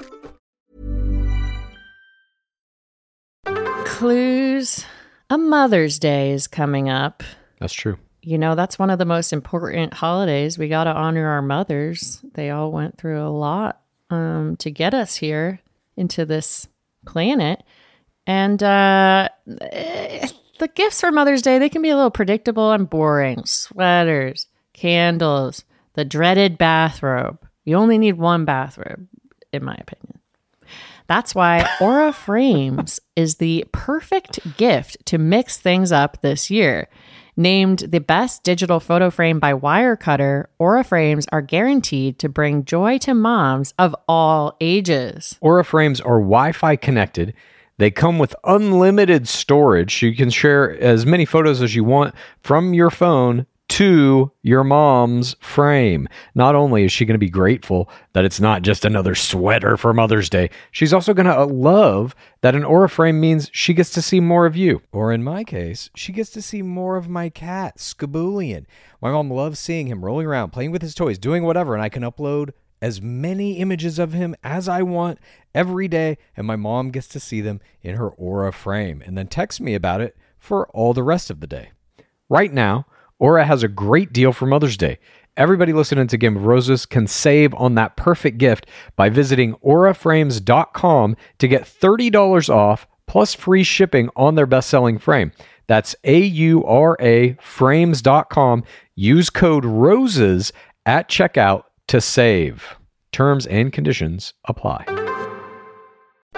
Clues. A Mother's Day is coming up. That's true. You know, that's one of the most important holidays. We got to honor our mothers. They all went through a lot um, to get us here into this planet. And uh, eh, the gifts for Mother's Day, they can be a little predictable and boring. Sweaters, candles, the dreaded bathrobe. You only need one bathrobe, in my opinion. That's why Aura Frames is the perfect gift to mix things up this year. Named the best digital photo frame by Wirecutter, Aura Frames are guaranteed to bring joy to moms of all ages. Aura frames are Wi-Fi connected. They come with unlimited storage. You can share as many photos as you want from your phone to your mom's frame. Not only is she going to be grateful that it's not just another sweater for Mother's Day, she's also going to love that an Aura frame means she gets to see more of you. Or in my case, she gets to see more of my cat, Skaboolian. My mom loves seeing him rolling around, playing with his toys, doing whatever, and I can upload as many images of him as I want every day, and my mom gets to see them in her Aura frame and then text me about it for all the rest of the day. Right now, Aura has a great deal for Mother's Day. Everybody listening to Game of Roses can save on that perfect gift by visiting aura frames dot com to get thirty dollars off plus free shipping on their best-selling frame. That's A U R A frames dot com. Use code ROSES at checkout to save. Terms and conditions apply.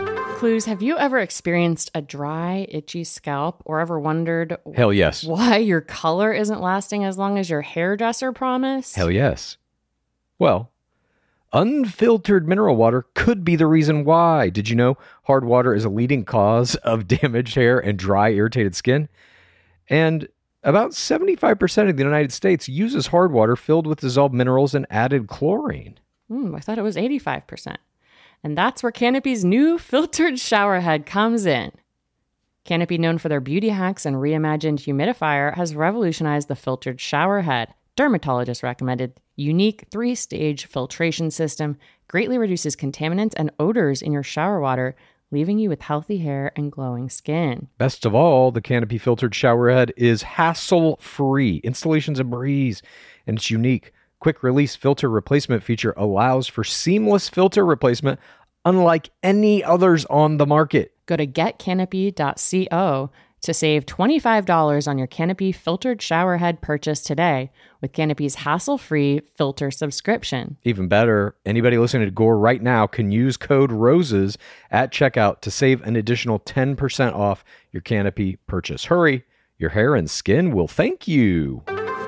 clues. Have you ever experienced a dry, itchy scalp or ever wondered Hell yes. why your color isn't lasting as long as your hairdresser promised? Hell yes. Well, unfiltered mineral water could be the reason why. Did you know hard water is a leading cause of damaged hair and dry, irritated skin? And about seventy-five percent of the United States uses hard water filled with dissolved minerals and added chlorine. Mm, I thought it was eighty-five percent. And that's where Canopy's new filtered shower head comes in. Canopy, known for their beauty hacks and reimagined humidifier, has revolutionized the filtered shower head. Dermatologist recommended unique three-stage filtration system greatly reduces contaminants and odors in your shower water, leaving you with healthy hair and glowing skin. Best of all, the Canopy filtered shower head is hassle-free. Installation's a breeze, and it's unique. Quick release filter replacement feature allows for seamless filter replacement unlike any others on the market. Go to get canopy dot co to save twenty-five dollars on your Canopy filtered shower head purchase today with Canopy's hassle-free filter subscription. Even better, anybody listening to Gore right now can use code ROSES at checkout to save an additional ten percent off your Canopy purchase. Hurry, your hair and skin will thank you.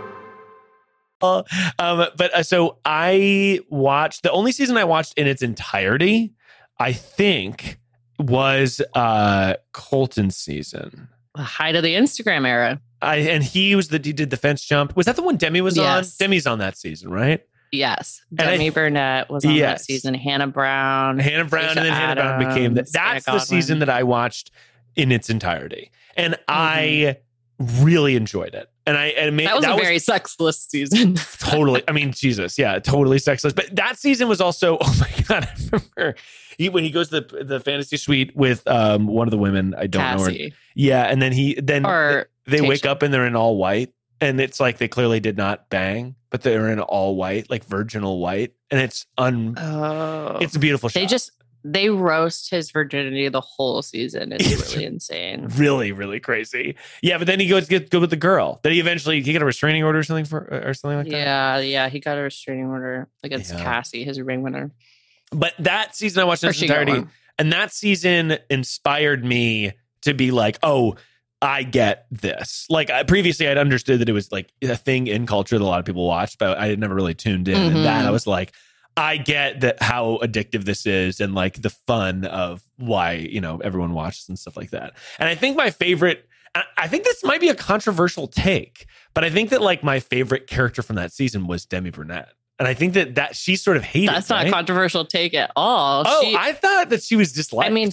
Uh, um, but uh, so I watched the only season I watched in its entirety, I think, was uh, Colton's season. The height of the Instagram era. I and he was the he did the fence jump. Was that the one Demi was Yes. on? Demi's on that season, right? Yes. And Demi I- Burnett was on Yes. that season. Hannah Brown. Hannah Brown, Stacey and then Hannah Brown became the, Adams, that's Sarah the season Godwin. that I watched in its entirety, and Mm-hmm. I really enjoyed it. And I and made, That was that a very sexless season. totally. I mean, Jesus, yeah, totally sexless. But that season was also, oh my god, I remember he, when he goes to the the fantasy suite with um one of the women. I don't know her. Cassie. Yeah, and then he then Or they wake Tayshia. up and they're in all white, and it's like they clearly did not bang, but they're in all white, like virginal white, and it's un. Oh. It's a beautiful shot. They just, they roast his virginity the whole season. It's really insane. really, really crazy. Yeah, but then he goes to get good with the girl. Then he eventually he got a restraining order or something for or something like that. Yeah, yeah. He got a restraining order against Yeah. Cassie, his ring winner. But that season I watched in Or its she got entirety, one. and that season inspired me to be like, oh, I get this. Like I, previously, I'd understood that it was like a thing in culture that a lot of people watched, but I had never really tuned in. Mhm. And that I was like, I get that how addictive this is, and like the fun of why you know everyone watches and stuff like that. And I think my favorite. I- I think this might be a controversial take, but I think that like my favorite character from that season was Demi Burnett. And I think that that she sort of hated. That's not right? a controversial take at all. Oh, She- I thought that she was disliked. I mean,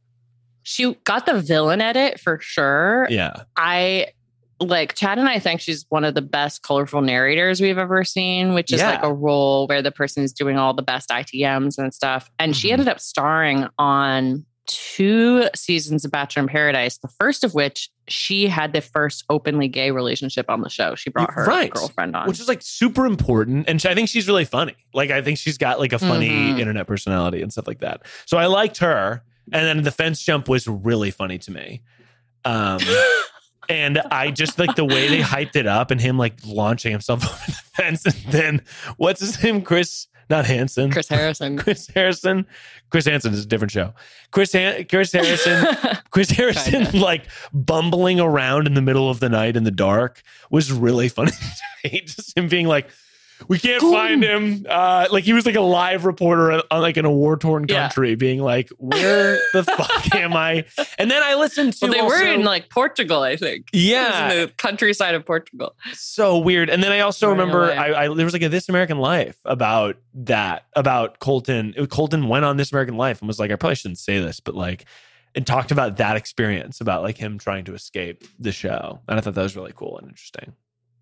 she got the villain edit for sure. yeah. I like Chad and I think she's one of the best colorful narrators we've ever seen, which is Yeah. like a role where the person is doing all the best I T Ms and stuff. And she Mhm. ended up starring on two seasons of Bachelor in Paradise, the first of which she had the first openly gay relationship on the show. She brought her Right. girlfriend on. Which is like super important. And she- I think she's really funny. Like, I think she's got like a funny Mhm. internet personality and stuff like that. So I liked her. And then the fence jump was really funny to me. Um, and I just like the way they hyped it up and him like launching himself over the fence. And then what's his name? Chris, not Hansen. Chris Harrison. Chris Harrison. Chris Hansen is a different show. Chris Han- Chris Harrison. Chris Harrison, Kinda. like bumbling around in the middle of the night in the dark, was really funny to me. Just him being like, "We can't find him." Uh, like he was like a live reporter on like in a war torn Yeah. country, being like, "Where the fuck am I?" And then I listened to. Well, they also, were in like Portugal, I think. It was yeah, in the countryside of Portugal. so weird. And then I also Running remember away. I, I there was like a This American Life about that, about Colton. Colton went on This American Life and was like, I probably shouldn't say this, but like, and talked about that experience, about like him trying to escape the show. And I thought that was really cool and interesting.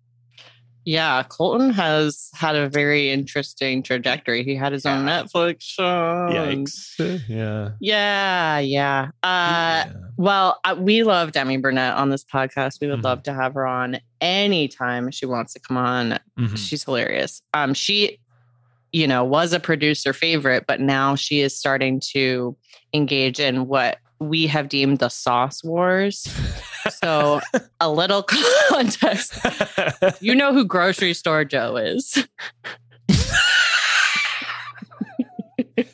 Yeah, Colton has had a very interesting trajectory. He had his own Netflix show. Yikes. Yeah. Yeah, yeah. Uh, Yeah. Well, uh, we love Demi Burnett on this podcast. We would Mhm. love to have her on anytime she wants to come on. Mhm. She's hilarious. Um, she, you know, was a producer favorite, but now she is starting to engage in what we have deemed the sauce wars. So a little context. You know who Grocery Store Joe is.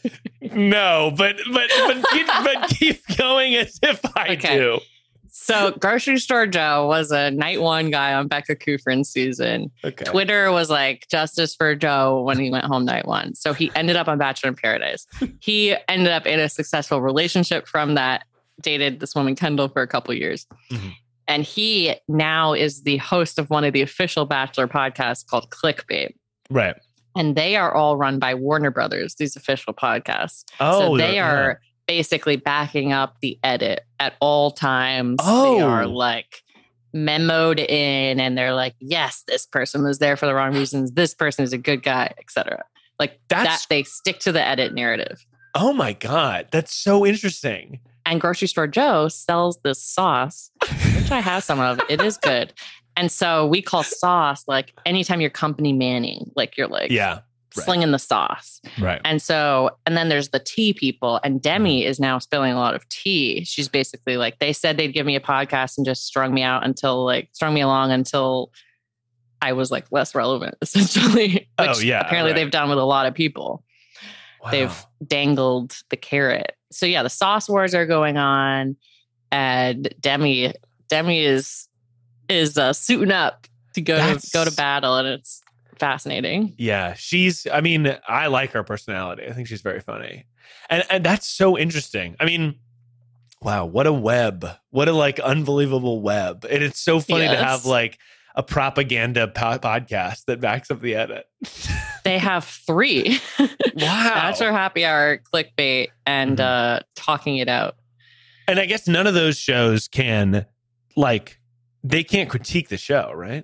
No, but but but keep, but keep going as if I Okay. do. So Grocery Store Joe was a night one guy on Becca Kufrin's season. Okay. Twitter was like justice for Joe when he went home night one. So he ended up on Bachelor in Paradise. He ended up in a successful relationship from that, dated this woman Kendall for a couple years. Mm-hmm. And he now is the host of one of the official Bachelor podcasts called Clickbait. Right. And they are all run by Warner Brothers, these official podcasts. Oh, so they yeah. are basically backing up the edit at all times. Oh. They are like memoed in and they're like, yes, this person was there for the wrong reasons. This person is a good guy, et cetera. Like That's- that, they stick to the edit narrative. Oh my God. That's so interesting. And Grocery Store Joe sells this sauce, which I have some of. It is good. And so we call sauce like anytime you're company manning, like you're like Yeah. Right. slinging the sauce. Right. And so, and then there's the tea people, and Demi is now spilling a lot of tea. She's basically like, they said they'd give me a podcast and just strung me out until like, strung me along until I was like less relevant, essentially. Which Oh, yeah, apparently right. they've done with a lot of people. Wow. They've dangled the carrot. So yeah, the sauce wars are going on, and Demi, Demi is is uh, suiting up to go That's- to go to battle, and it's fascinating. Yeah, she's, I mean, I like her personality. I think she's very funny. And and that's so interesting. I mean, wow, what a web. What a like unbelievable web. And it's so funny to Yes. have like a propaganda po- podcast that backs up the edit. They have three. Wow. Bachelor Happy Hour, Clickbait, and Mhm. uh, Talking It Out. And I guess none of those shows can like, they can't critique the show, right?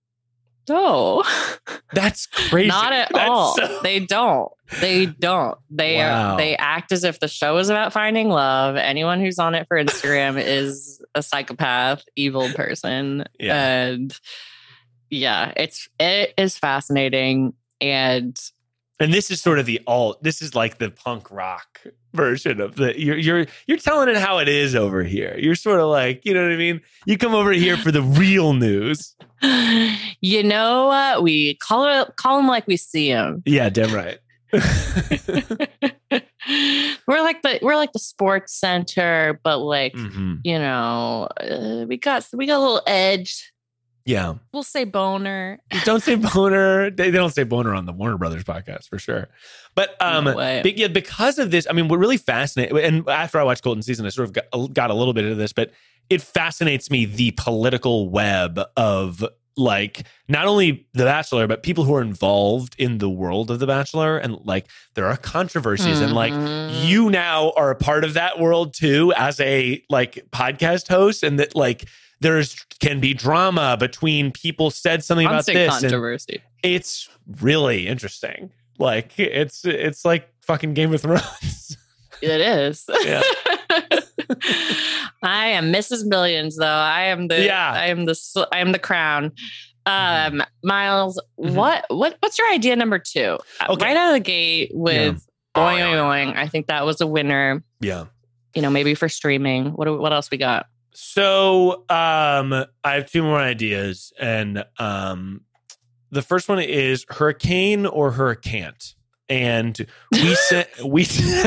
No, That's crazy. not at That's all. so- They don't. They don't. They Wow. are. They act as if the show is about finding love. Anyone who's on it for Instagram is a psychopath, evil person, Yeah. and yeah, it's it is fascinating. And And this is sort of the alt. This is like the punk rock version of the. You're you're you're telling it how it is over here. You're sort of like, you know what I mean. You come over here for the real news. you know, uh, we call it call them like we see them. Yeah, damn right. we're like the we're like the sports center, but like Mhm. you know, uh, we got we got a little edge. Yeah. We'll say boner. Don't say boner. They, they don't say boner on the Warner Brothers podcast for sure. But um, No way. but yeah, because of this, I mean, we're really fascinated. And after I watched Golden Season, I sort of got, got a little bit into this, but it fascinates me the political web of like not only The Bachelor, but people who are involved in the world of The Bachelor. And like there are controversies and like Mhm. you now are a part of that world too as a like podcast host, and that like there's can be drama between people said something about Constant this. And controversy. it's really interesting. Like it's it's like fucking Game of Thrones. It is. Yeah. I am Missus Millions, though. I am the. Yeah. I am the. sl- I am the crown. Um, Miles, Mhm. what what what's your idea number two? Uh, Okay. Right out of the gate with Boing Boing. I think that was a winner. Yeah. You know, maybe for streaming. What do- what else we got? So um I have two more ideas. And um the first one is hurricane or hurricane. And we send we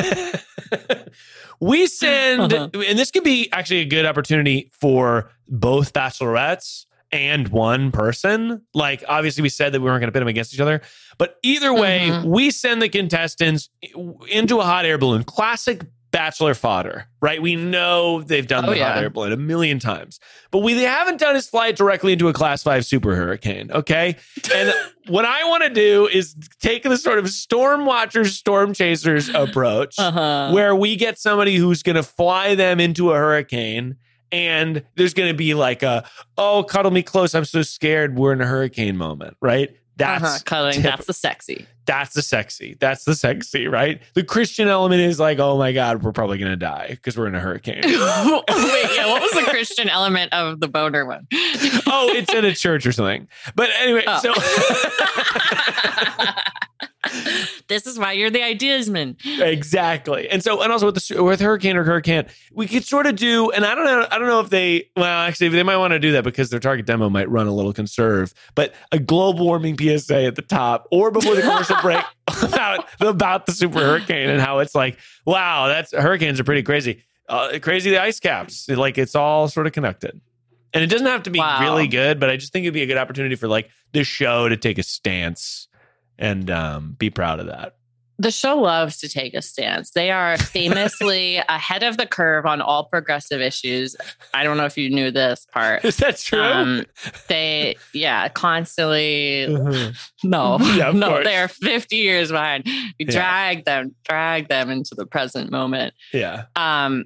we send Uh-huh. and this could be actually a good opportunity for both bachelorettes and one person. Like obviously we said that we weren't going to pit them against each other, but either way, Mhm. we send the contestants into a hot air balloon. Classic Bachelor fodder, right? We know they've done Oh, the hot yeah. air balloon a million times, but we they haven't done is fly directly into a class five super hurricane. Okay. And what I want to do is take the sort of storm watchers, storm chasers approach Uh-huh. where we get somebody who's going to fly them into a hurricane. And there's going to be like a, oh, cuddle me close. I'm so scared. We're in a hurricane moment, right? That's uh-huh. Cuddling. tip- That's the sexy. that's the sexy. That's the sexy, right? The Christian element is like, oh my God, we're probably going to die because we're in a hurricane. Wait, yeah. What was the Christian element of the boner one? Oh, it's at a church or something. But anyway, Oh. so This is why you're the ideasman. Exactly. And so, and also with the with Hurricane or Hurricane, we could sort of do, and I don't know, I don't know if they, well, actually, they might want to do that because their target demo might run a little conserve, but a global warming P S A at the top or before the commercial break about, about the super hurricane and how it's like, wow, that's hurricanes are pretty crazy. Uh, crazy the ice caps. Like it's all sort of connected. And it doesn't have to be Wow. really good, but I just think it'd be a good opportunity for like the show to take a stance and um, be proud of that. The show loves to take a stance. They are famously ahead of the curve on all progressive issues. I don't know if you knew this part. Is that true? Um, they, yeah, constantly. Mhm. No, Yeah, of no, course. they are fifty years behind. We Yeah. drag them, drag them into the present moment. Yeah. Um,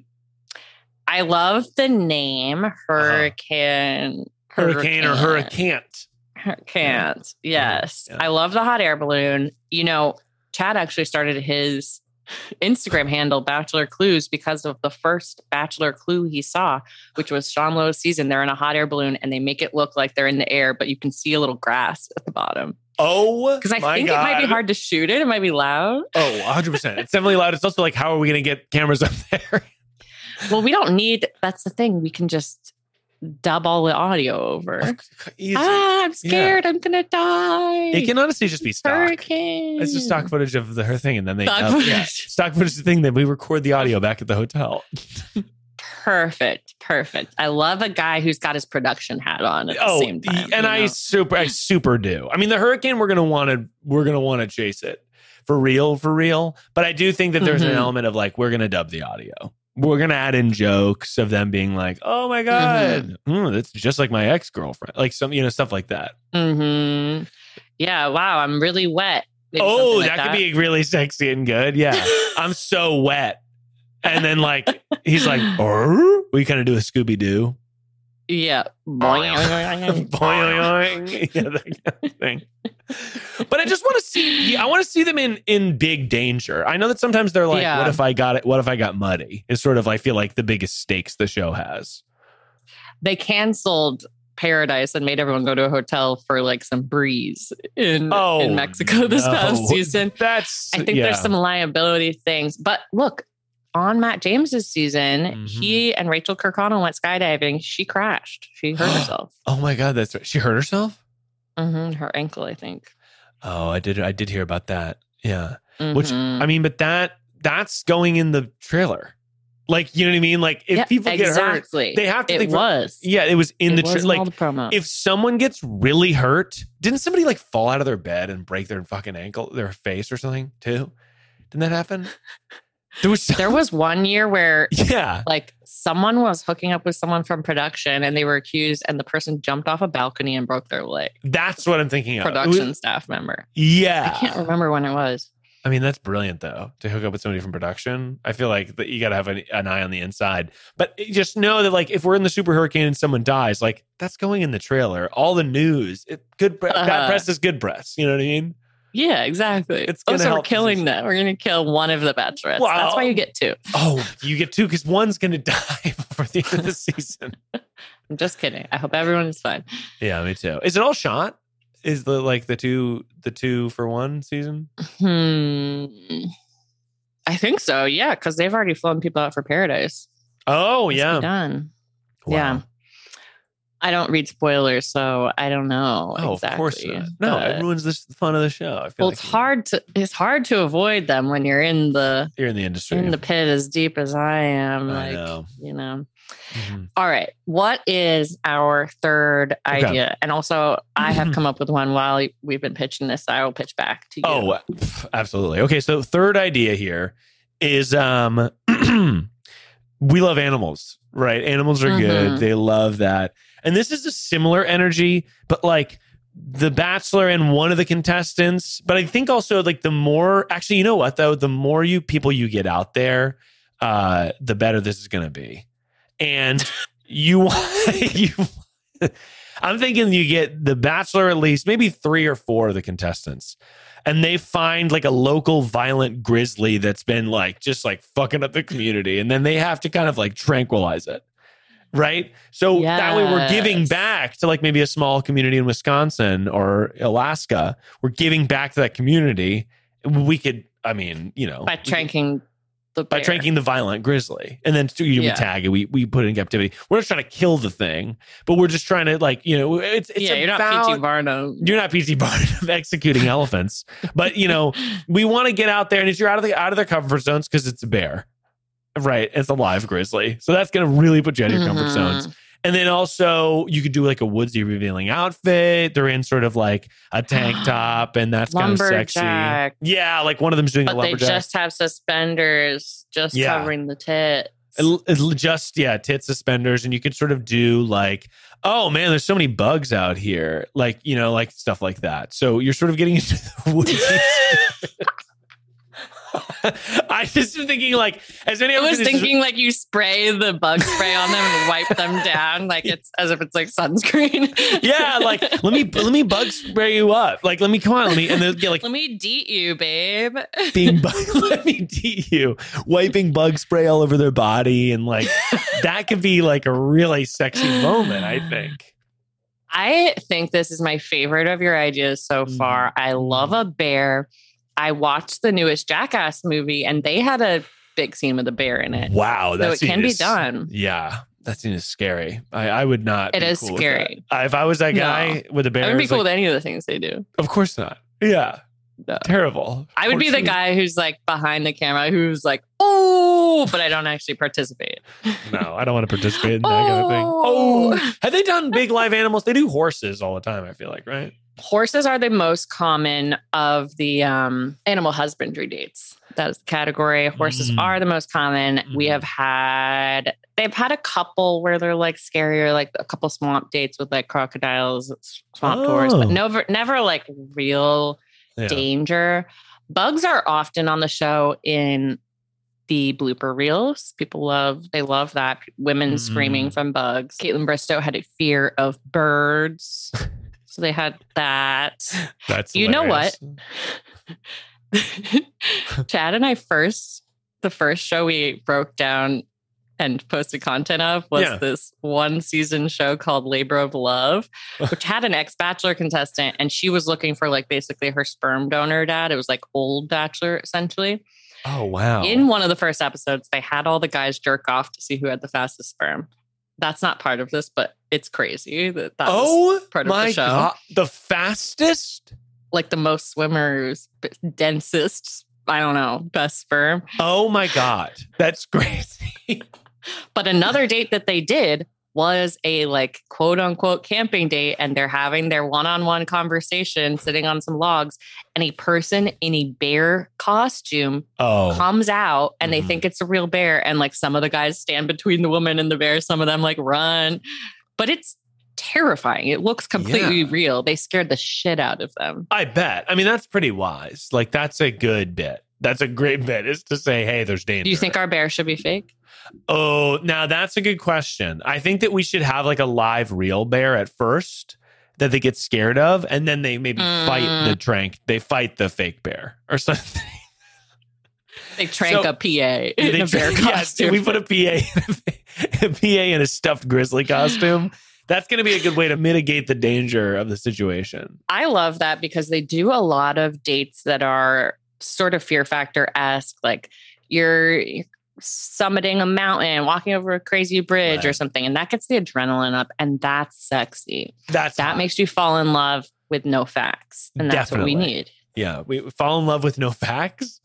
I love the name Hurricane. Hurricane or hurricane. Can't. Yes. Yeah. I love the hot air balloon. You know, Chad actually started his Instagram handle, Bachelor Clues, because of the first Bachelor clue he saw, which was Sean Lowe's season. They're in a hot air balloon and they make it look like they're in the air, but you can see a little grass at the bottom. Oh, Because I my think God. it might be hard to shoot it. It might be loud. Oh, one hundred percent. It's definitely loud. It's also like, how are we going to get cameras up there? Well, we don't need, that's the thing. We can just dub all the audio over. Easy. Ah, I'm scared. I'm going to die. It can honestly just be stock. Hurricane. It's just stock footage of the, her thing, and then they Stock uh, footage. yeah, stock footage of the thing that we record the audio back at the hotel. Perfect. Perfect. I love a guy who's got his production hat on at the Oh, same time. and you I know? super, I super do. I mean, the hurricane, we're gonna want to, we're gonna want to chase it for real, for real. But I do think that there's an Mhm. element of like, we're gonna dub the audio. We're gonna add in jokes of them being like, "Oh my god, mm, that's just like my ex girlfriend," like some, you know, stuff like that. Mm-hmm. Yeah. Wow. I'm really wet. Maybe Oh, something that, like could be really sexy and good. Yeah, I'm so wet. And then like he's like, "Oh," we kind of do a Scooby Doo. Yeah. Boing, boing. Yeah, that kind of thing. But I just want to see. I want to see them in in big danger. I know that sometimes they're like, Yeah. "What if I got it? What if I got muddy?" Is sort of I feel like the biggest stakes the show has. They canceled Paradise and made everyone go to a hotel for like some breeze in, Oh, in Mexico this no. past season. That's I think yeah. there's some liability things. But look, on Matt James's season, Mhm. he and Rachel Kirkconnell went skydiving. She crashed. She hurt herself. Oh my god, that's right. She hurt herself. hmm Her ankle, I think. Oh, I did. I did hear about that. Yeah. Which Mhm. I mean, but that that's going in the trailer. Like, you know what I mean? Like, if Yeah, people get exactly. hurt, they have to. It think for- was. Yeah, it was in It the was tra- in like. all the promos. If someone gets really hurt, didn't somebody like fall out of their bed and break their fucking ankle, their face or something too? Didn't that happen? There was. There was one year where Yeah. like someone was hooking up with someone from production and they were accused and the person jumped off a balcony and broke their leg. That's what I'm thinking of. It was- Production staff member. Yeah. I can't remember when it was. I mean, that's brilliant, though, to hook up with somebody from production. I feel like that you got to have an, an eye on the inside. But just know that, like, if we're in the super hurricane and someone dies, like, that's going in the trailer. All the news, it, good pre- bad Uh-huh. press is good press. You know what I mean? Yeah, exactly. It's gonna also, we're help killing position. them. We're going to kill one of the bachelorettes. Well- That's why you get two. Oh, you get two because one's going to die before the end of the season. I'm just kidding. I hope everyone is fine. Yeah, me too. Is it all shot? Is the like the two the two for one season? Hmm. I think so. Yeah, because they've already flown people out for Paradise. Oh, Must be yeah. done. Wow. Yeah. I don't read spoilers, so I don't know. Oh, exactly. of course not. No, But- it ruins the fun of the show. I feel well, like it's hard to it's hard to avoid them when you're in the you're in the industry. in the pit as deep as I am. I Like know. you know. Mhm. All right. What is our third Okay. idea? And also, I have come up with one while we've been pitching this. So I will pitch back to you. Oh, pff, absolutely. Okay, so third idea here is um we love animals, right? Animals are good. Mhm. They love that. And this is a similar energy, but like the Bachelor and one of the contestants, but I think also like the more actually, you know what though, the more you people you get out there, uh, the better this is gonna be. And you want you I'm thinking you get the Bachelor at least, maybe three or four of the contestants. And they find like a local violent grizzly that's been like just like fucking up the community. And then they have to kind of like tranquilize it. Right. So that way we're giving Yes. back to like maybe a small community in Wisconsin or Alaska. We're giving back to that community. we could, I mean, you know, By tranking the by bear. tranking the violent grizzly, and then you Yeah. we tag it, we we put it in captivity. We're not trying to kill the thing, but we're just trying to like, you know, it's it's yeah, you're about, not P T Barnum. You're not P T Barnum executing elephants, but you know, we want to get out there, and if you're out of the out of their comfort zones because it's a bear, right? It's a live grizzly, so that's going to really put you out of your comfort Mhm. zones. And then also you could do like a woodsy revealing outfit. They're in sort of like a tank top, and that's kind of sexy. Lumberjack. Yeah, like one of them's doing a But they lumberjack. just have suspenders just Yeah. covering the tits. It- it just yeah, tit suspenders, and you can sort of do like, oh man, there's so many bugs out here, like you know, like stuff like that. So you're sort of getting into the woodsy. I just am thinking like, as any I was other thinking like you spray the bug spray on them and wipe them down like it's as if it's like sunscreen. yeah, like let me let me bug spray you up, like let me come on, let me and then get like Let me deet you, babe. being bug, let me deet you, wiping bug spray all over their body, and like that could be like a really sexy moment, I think. I think this is my favorite of your ideas so far. I love a bear. I watched the newest Jackass movie and they had a big scene with a bear in it. Wow, So that it scene can be is- done. Yeah, that scene is scary. I, I would not. It be is cool with scary. that. Uh, if I was that No. guy with a bear, I wouldn't be it's cool like, with any of the things they do. of course not. Yeah, No. terrible. I would be the Unfortunately- guy who's like behind the camera who's like, oh, but I don't actually participate. No, I don't want to participate in that kind of thing. Oh. Oh, have they done big live animals? They do horses all the time. I feel like, right? Horses are the most common of the um, animal husbandry dates. That is the category. Horses Mm. are the most common. We Mhm. have had, they've had a couple where they're like scarier, like a couple swamp dates with like crocodiles, swamp tours, but Oh. never, never like real Yeah. danger. Bugs are often on the show in the blooper reels. People love, they love that. Women Mm. screaming from bugs. Caitlin Bristow had a fear of birds. So they had that. That's You know hilarious. Chad and I first, the first show we broke down and posted content of was Yeah. this one season show called Labor of Love, which had an ex-bachelor contestant and she was looking for like basically her sperm donor dad. It was like old bachelor essentially. Oh wow! In one of the first episodes, they had all the guys jerk off to see who had the fastest sperm. That's not part of this, but it's crazy that that was oh part of my the show. god, the fastest. Like the most swimmers, densest, I don't know, best sperm. Oh my god, that's crazy. But another date that they did was a like quote unquote camping date, and they're having their one-on-one conversation sitting on some logs, and a person in a bear costume Oh, comes out and they Mhm. think it's a real bear, and like some of the guys stand between the woman and the bear, some of them like run. But it's terrifying. It looks completely Yeah. real. They scared the shit out of them. I bet. I mean, that's pretty wise. Like, that's a good bit. That's a great bit. Is to say, hey, there's danger. Do you think our bear should be fake? Oh, now that's a good question. I think that we should have like a live real bear at first that they get scared of, and then they maybe Mm. fight the trank. They fight the fake bear or something. They trank So- a P A in They a bear tra- yes, costume. we put a P A, a P A in a stuffed grizzly costume. That's going to be a good way to mitigate the danger of the situation. I love that because they do a lot of dates that are sort of Fear Factor-esque, like you're summiting a mountain, walking over a crazy bridge or Right. something, and that gets the adrenaline up, and that's sexy. That's That hot. makes you fall in love with no facts, and that's Definitely. what we need. yeah. We fall in love with no facts.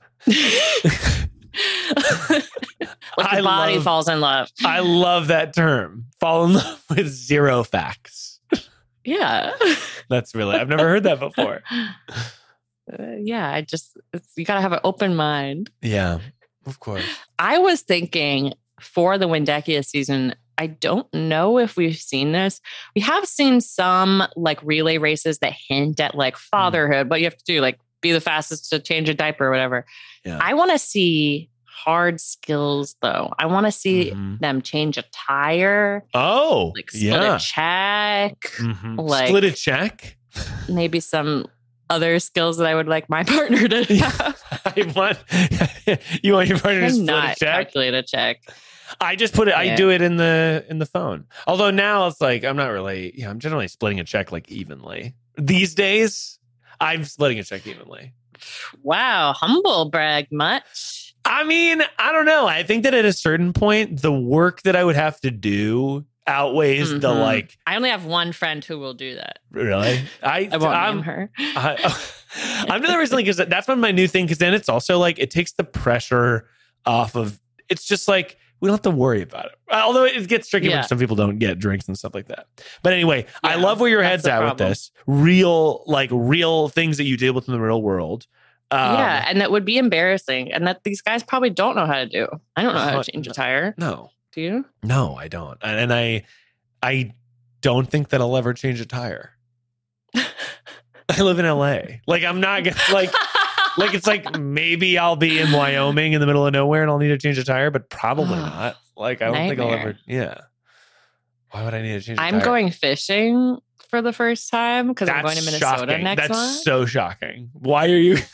Like I the body love- falls in love. I love that term. Fall in love with zero facts. Yeah. That's really, I've never heard that before. Uh, yeah, I just, it's, you got to have an open mind. Yeah, of course. I was thinking for the Windeckia season, I don't know if we've seen this. We have seen some like relay races that hint at like fatherhood, what you have to do, like be the fastest to change a diaper or whatever. Yeah. I want to see hard skills though. I want to see Mhm. them change a tire, Oh, like split yeah. a check, Mhm. like- Split a check. maybe some other skills that I would like my partner to have. I want you want your partner to And split a not check. calculate a check. I just put it. I Yeah. do it in the in the phone. Although now it's like I'm not really. Yeah, I'm generally splitting a check like evenly these days. I'm splitting a check evenly. Wow, humble brag much. I mean, I don't know. I think that at a certain point, the work that I would have to do outweighs Mm-hmm. the like. I only have one friend who will do that. Really? I, I won't I'm, name her. I, I'm doing that recently because that's been my new thing. Because then it's also like it takes the pressure off of. It's just like we don't have to worry about it. Although it gets tricky Yeah. when some people don't get drinks and stuff like that. But anyway, I Yeah, love where your that's head's the at with problem. this. Real, like real things that you deal with in the real world. Um, Yeah, and that would be embarrassing, and that these guys probably don't know how to do. I don't know how Uh, to change a tire. No, Do you? no, I don't. And, and I, I don't think that I'll ever change a tire. I live in L A. Like I'm not gonna like. Like it's like maybe I'll be in Wyoming in the middle of nowhere and I'll need to change a tire, but probably not. Like I don't think I'll Nightmare. ever. Yeah. Why would I need to change? A I'm tire? going fishing for the first time because I'm That's going to Minnesota shocking. next That's month. so shocking. Why are you,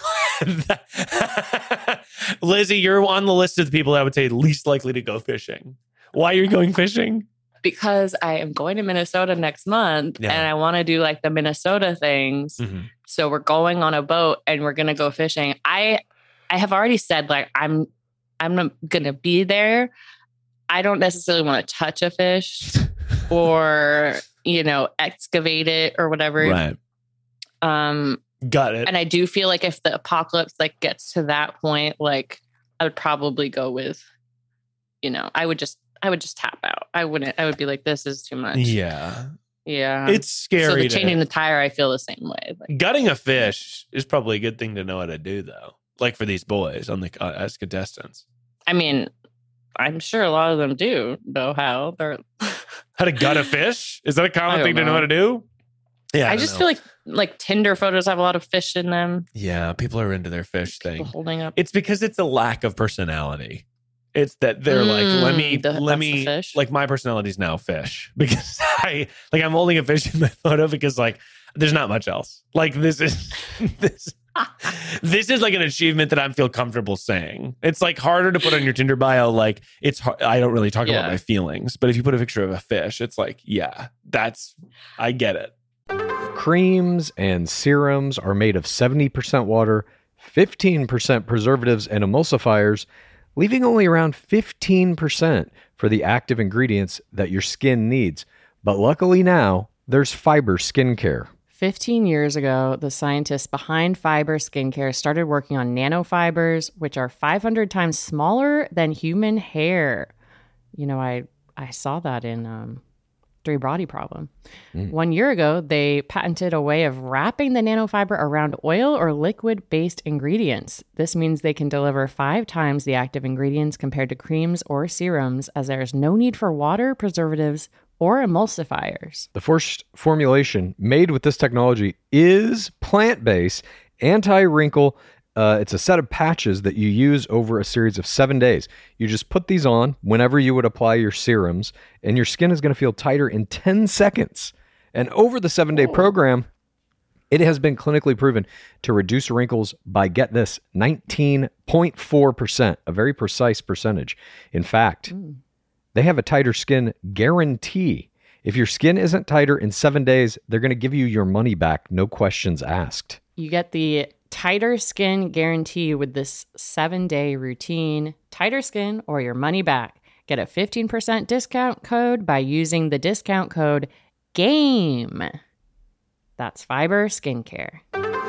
Lizzie? You're on the list of the people that I would say least likely to go fishing. Why are you going fishing? Because I am going to Minnesota next month Yeah. and I want to do like the Minnesota things. Mm-hmm. So we're going on a boat and we're gonna go fishing. I I have already said like I'm I'm not gonna be there. I don't necessarily want to touch a fish or you know excavate it or whatever. Right. Um, Got it. and I do feel like if the apocalypse like gets to that point, like I would probably go with, you know, I would just I would just tap out. I wouldn't. I would be like, this is too much. Yeah. Yeah. It's scary. So the to- changing the tire, I feel the same way. Like, Gutting a fish is probably a good thing to know how to do, though. Like for these boys on the uh, as contestants, I mean, I'm sure a lot of them do know how. They're. how to gut a fish is that a I common don't thing to know know. how to do? Yeah, I, don't just know. feel like like Tinder photos have a lot of fish in them. yeah, people are into their fish People thing. holding up. It's because it's a lack of personality. It's that they're like, let me, Mm, the- let that's the me, fish? like my personality is now fish because I, like I'm holding a fish in my photo because like there's not much else. Like this is, this, this is like an achievement that I feel comfortable saying. It's like harder to put on your Tinder bio. Like it's, hard, I don't really talk Yeah. about my feelings, but if you put a picture of a fish, it's like, yeah, that's, I get it. Creams and serums are made of seventy percent water, fifteen percent preservatives and emulsifiers, leaving only around fifteen percent for the active ingredients that your skin needs. But luckily now, there's Fiber Skincare. fifteen years ago, the scientists behind Fiber Skincare started working on nanofibers, which are five hundred times smaller than human hair. You know, I, I saw that in um, Three Body Problem. One year ago, they patented a way of wrapping the nanofiber around oil or liquid-based ingredients. This means they can deliver five times the active ingredients compared to creams or serums, as there is no need for water, preservatives, or emulsifiers. The first formulation made with this technology is plant-based, anti-wrinkle. Uh, it's a set of patches that you use over a series of seven days. You just put these on whenever you would apply your serums, and your skin is going to feel tighter in ten seconds. And over the seven-day program, it has been clinically proven to reduce wrinkles by, get this, nineteen point four percent, a very precise percentage. In fact, they have a tighter skin guarantee. If your skin isn't tighter in seven days, they're going to give you your money back, no questions asked. You get the tighter skin guarantee with this seven-day routine. Tighter skin or your money back. Get a fifteen percent discount code by using the discount code GAME. That's Fiber Skincare.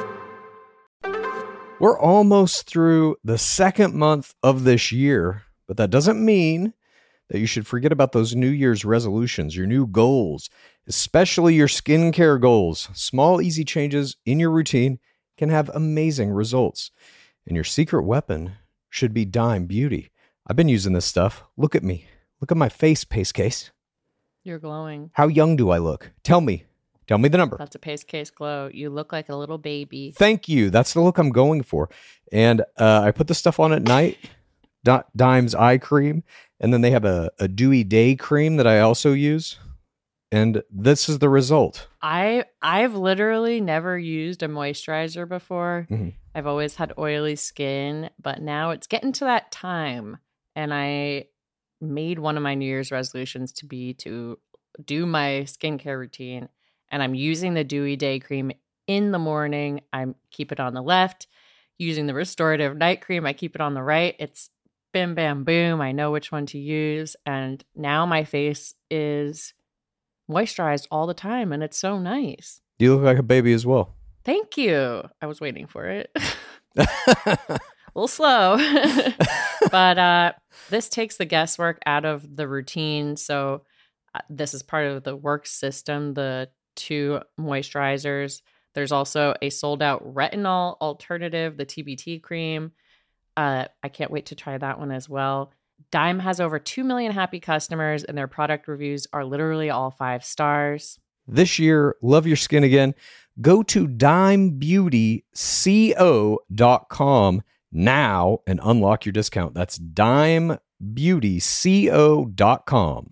We're almost through the second month of this year, but that doesn't mean that you should forget about those New Year's resolutions, your new goals, especially your skincare goals. Small, easy changes in your routine can have amazing results. And your secret weapon should be Dime Beauty. I've been using this stuff. Look at me. Look at my face, Pace Case. You're glowing. How young do I look? Tell me. Tell me the number. That's a Pace Case glow. You look like a little baby. Thank you. That's the look I'm going for. And uh, I put the stuff on at night, Di- Dime's eye cream, and then they have a, a dewy day cream that I also use. And this is the result. I I've literally never used a moisturizer before. Mhm. I've always had oily skin, but now it's getting to that time, and I made one of my New Year's resolutions to be to do my skincare routine, and I'm using the Dewy Day Cream in the morning. I keep it on the left, using the restorative night cream. I keep it on the right. It's bim, bam, boom. I know which one to use. And now my face is moisturized all the time. And it's so nice. You look like a baby as well. Thank you. I was waiting for it. A little slow. But uh, this takes the guesswork out of the routine. So uh, this is part of the work system, the two moisturizers. There's also a sold out retinol alternative, the T B T cream. Uh, I can't wait to try that one as well. Dime has over two million happy customers, and their product reviews are literally all five stars. This year, love your skin again. Go to dime beauty co dot com now and unlock your discount. That's dime beauty co dot com.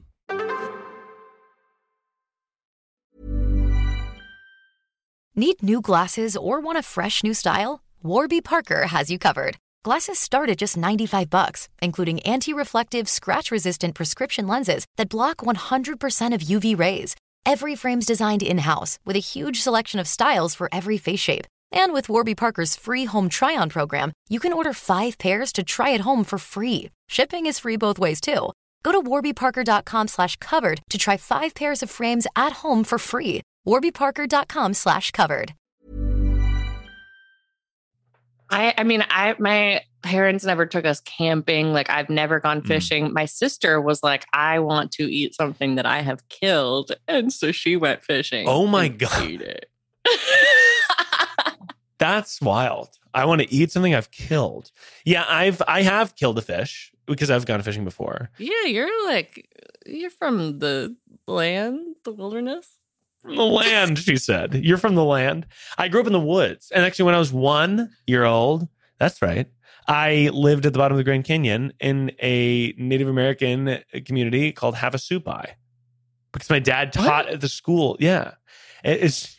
Need new glasses or want a fresh new style? Warby Parker has you covered. Glasses start at just ninety-five bucks, including anti-reflective, scratch-resistant prescription lenses that block one hundred percent of U V rays. Every frame's designed in-house with a huge selection of styles for every face shape. And with Warby Parker's free home try-on program, you can order five pairs to try at home for free. Shipping is free both ways, too. Go to warby parker dot com slash covered to try five pairs of frames at home for free. warby parker dot com slash covered. I, I mean, I my parents never took us camping. Like, I've never gone fishing. Mm. My sister was like, I want to eat something that I have killed. And so she went fishing. Oh my God. Ate it. That's wild. I want to eat something I've killed. Yeah, I've I have killed a fish because I've gone fishing before. Yeah, you're like, you're from the land, the wilderness. From the land, she said. You're from the land. I grew up in the woods. And actually, when I was one year old, that's right, I lived at the bottom of the Grand Canyon in a Native American community called Havasupai. Because my dad taught what? At the school. Yeah. It's...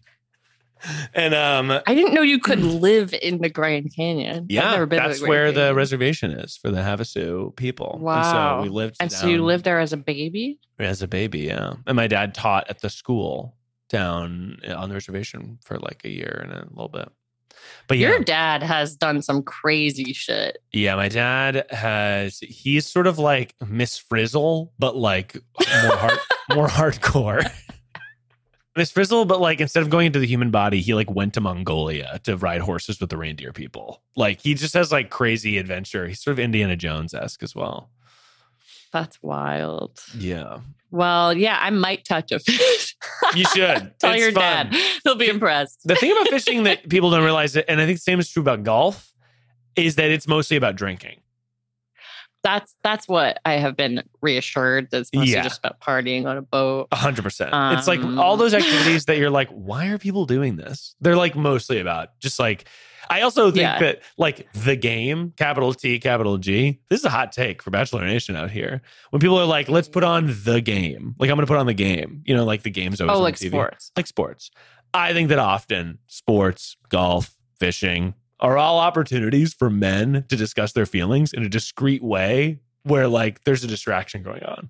And um, I didn't know you could live in the Grand Canyon. Yeah, I've never been that's to the where Canyon. the reservation is for the Havasu people. Wow. And so we lived And down, so you lived there as a baby? As a baby, yeah. And my dad taught at the school down on the reservation for like a year and a little bit. But yeah. Your dad has done some crazy shit. Yeah, my dad has, he's sort of like Miss Frizzle, but like more hard, more hardcore. Miss Frizzle, but like instead of going into the human body, he like went to Mongolia to ride horses with the reindeer people. Like he just has like crazy adventure. He's sort of Indiana Jones-esque as well. That's wild. Yeah. Well, yeah, I might touch a fish. You should. Tell It's your fun. dad. He'll be impressed. The thing about fishing that people don't realize, and I think the same is true about golf, is that it's mostly about drinking. That's that's what I have been reassured. That's mostly Yeah. just about partying on a boat. A hundred percent. Um, It's like all those activities that you're like, why are people doing this? They're like mostly about just like, I also think Yeah. that like the game, capital T, capital G, this is a hot take for Bachelor Nation out here. When people are like, let's put on the game. Like I'm going to put on the game, you know, like the game's always Oh, on like T V. sports. Like sports. I think that often sports, golf, fishing are all opportunities for men to discuss their feelings in a discreet way where like there's a distraction going on.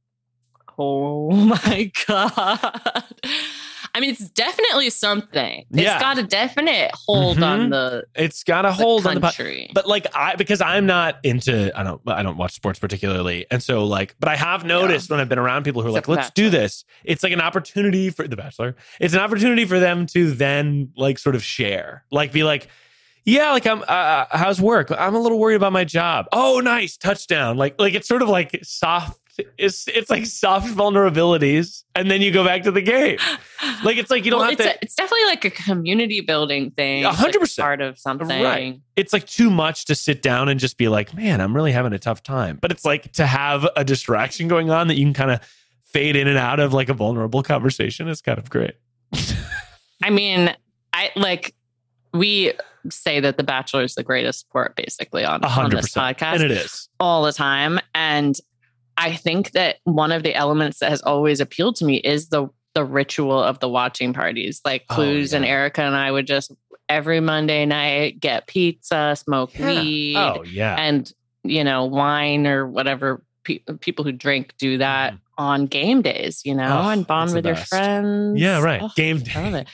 Oh my God. I mean, it's definitely something. It's Yeah. got a definite hold Mhm. on the It's got a hold on the country. But like I, because I'm not into, I don't, I don't watch sports particularly, and so like, but I have noticed when I've been around people who are Except like, let's do this. It's like an opportunity for The Bachelor. It's an opportunity for them to then like sort of share, like be like, yeah, like I'm. Uh, how's work? I'm a little worried about my job. Oh, nice touchdown! Like, like it's sort of like soft. It's it's like soft vulnerabilities, and then you go back to the game. Like it's like you don't Well, have it's to. a, it's definitely like a community building thing. A hundred like percent. part of something. Right. It's like too much to sit down and just be like, man, I'm really having a tough time. But it's like to have a distraction going on that you can kind of fade in and out of like a vulnerable conversation is kind of great. I mean, I like we say that The Bachelor is the greatest sport basically on, A on hundred this percent. podcast. And it is. All the time. And I think that one of the elements that has always appealed to me is the the ritual of the watching parties. Like Oh, Clues yeah. and Erica and I would just every Monday night get pizza, smoke Yeah. weed, Oh, yeah. and you know, wine or whatever pe- people who drink do that on game days, you know, Oh, and bond it's the with your best. friends. Yeah, right. Oh, Game I love day. it.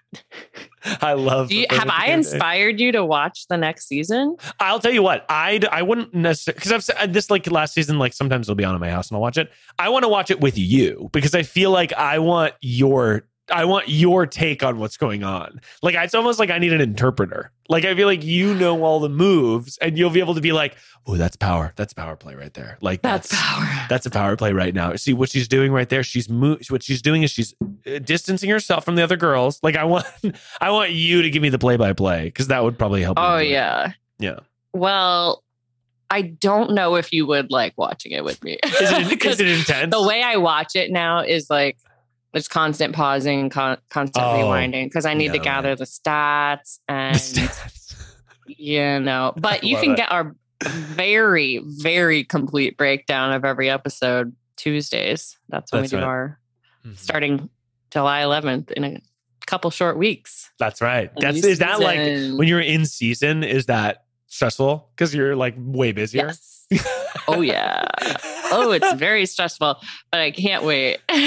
I love. Do you, have I inspired you to watch the next season? I'll tell you what. I I wouldn't necessarily because I've said this like last season. Like sometimes it'll be on in my house and I'll watch it. I want to watch it with you because I feel like I want your. I want your take on what's going on. Like, it's almost like I need an interpreter. Like, I feel like you know all the moves and you'll be able to be like, oh, that's power. That's power play right there. Like, that's, that's power. That's a power play right now. See what she's doing right there. She's mo- what she's doing is she's distancing herself from the other girls. Like, I want, I want you to give me the play by play because that would probably help. Oh, yeah. It. Yeah. Well, I don't know if you would like watching it with me. Is it, is it intense? The way I watch it now is like, there's constant pausing, con- constant oh, rewinding because I need no, to gather man. the stats and, the stats. you know, but you can it. get our very, very complete breakdown of every episode Tuesdays. That's when That's we do right. our mm-hmm. starting July eleventh in a couple short weeks. That's right. That's is that like when you're in season, is that stressful? Because you're like way busier. Yes. Oh, yeah. Oh, it's very stressful, but I can't wait. uh,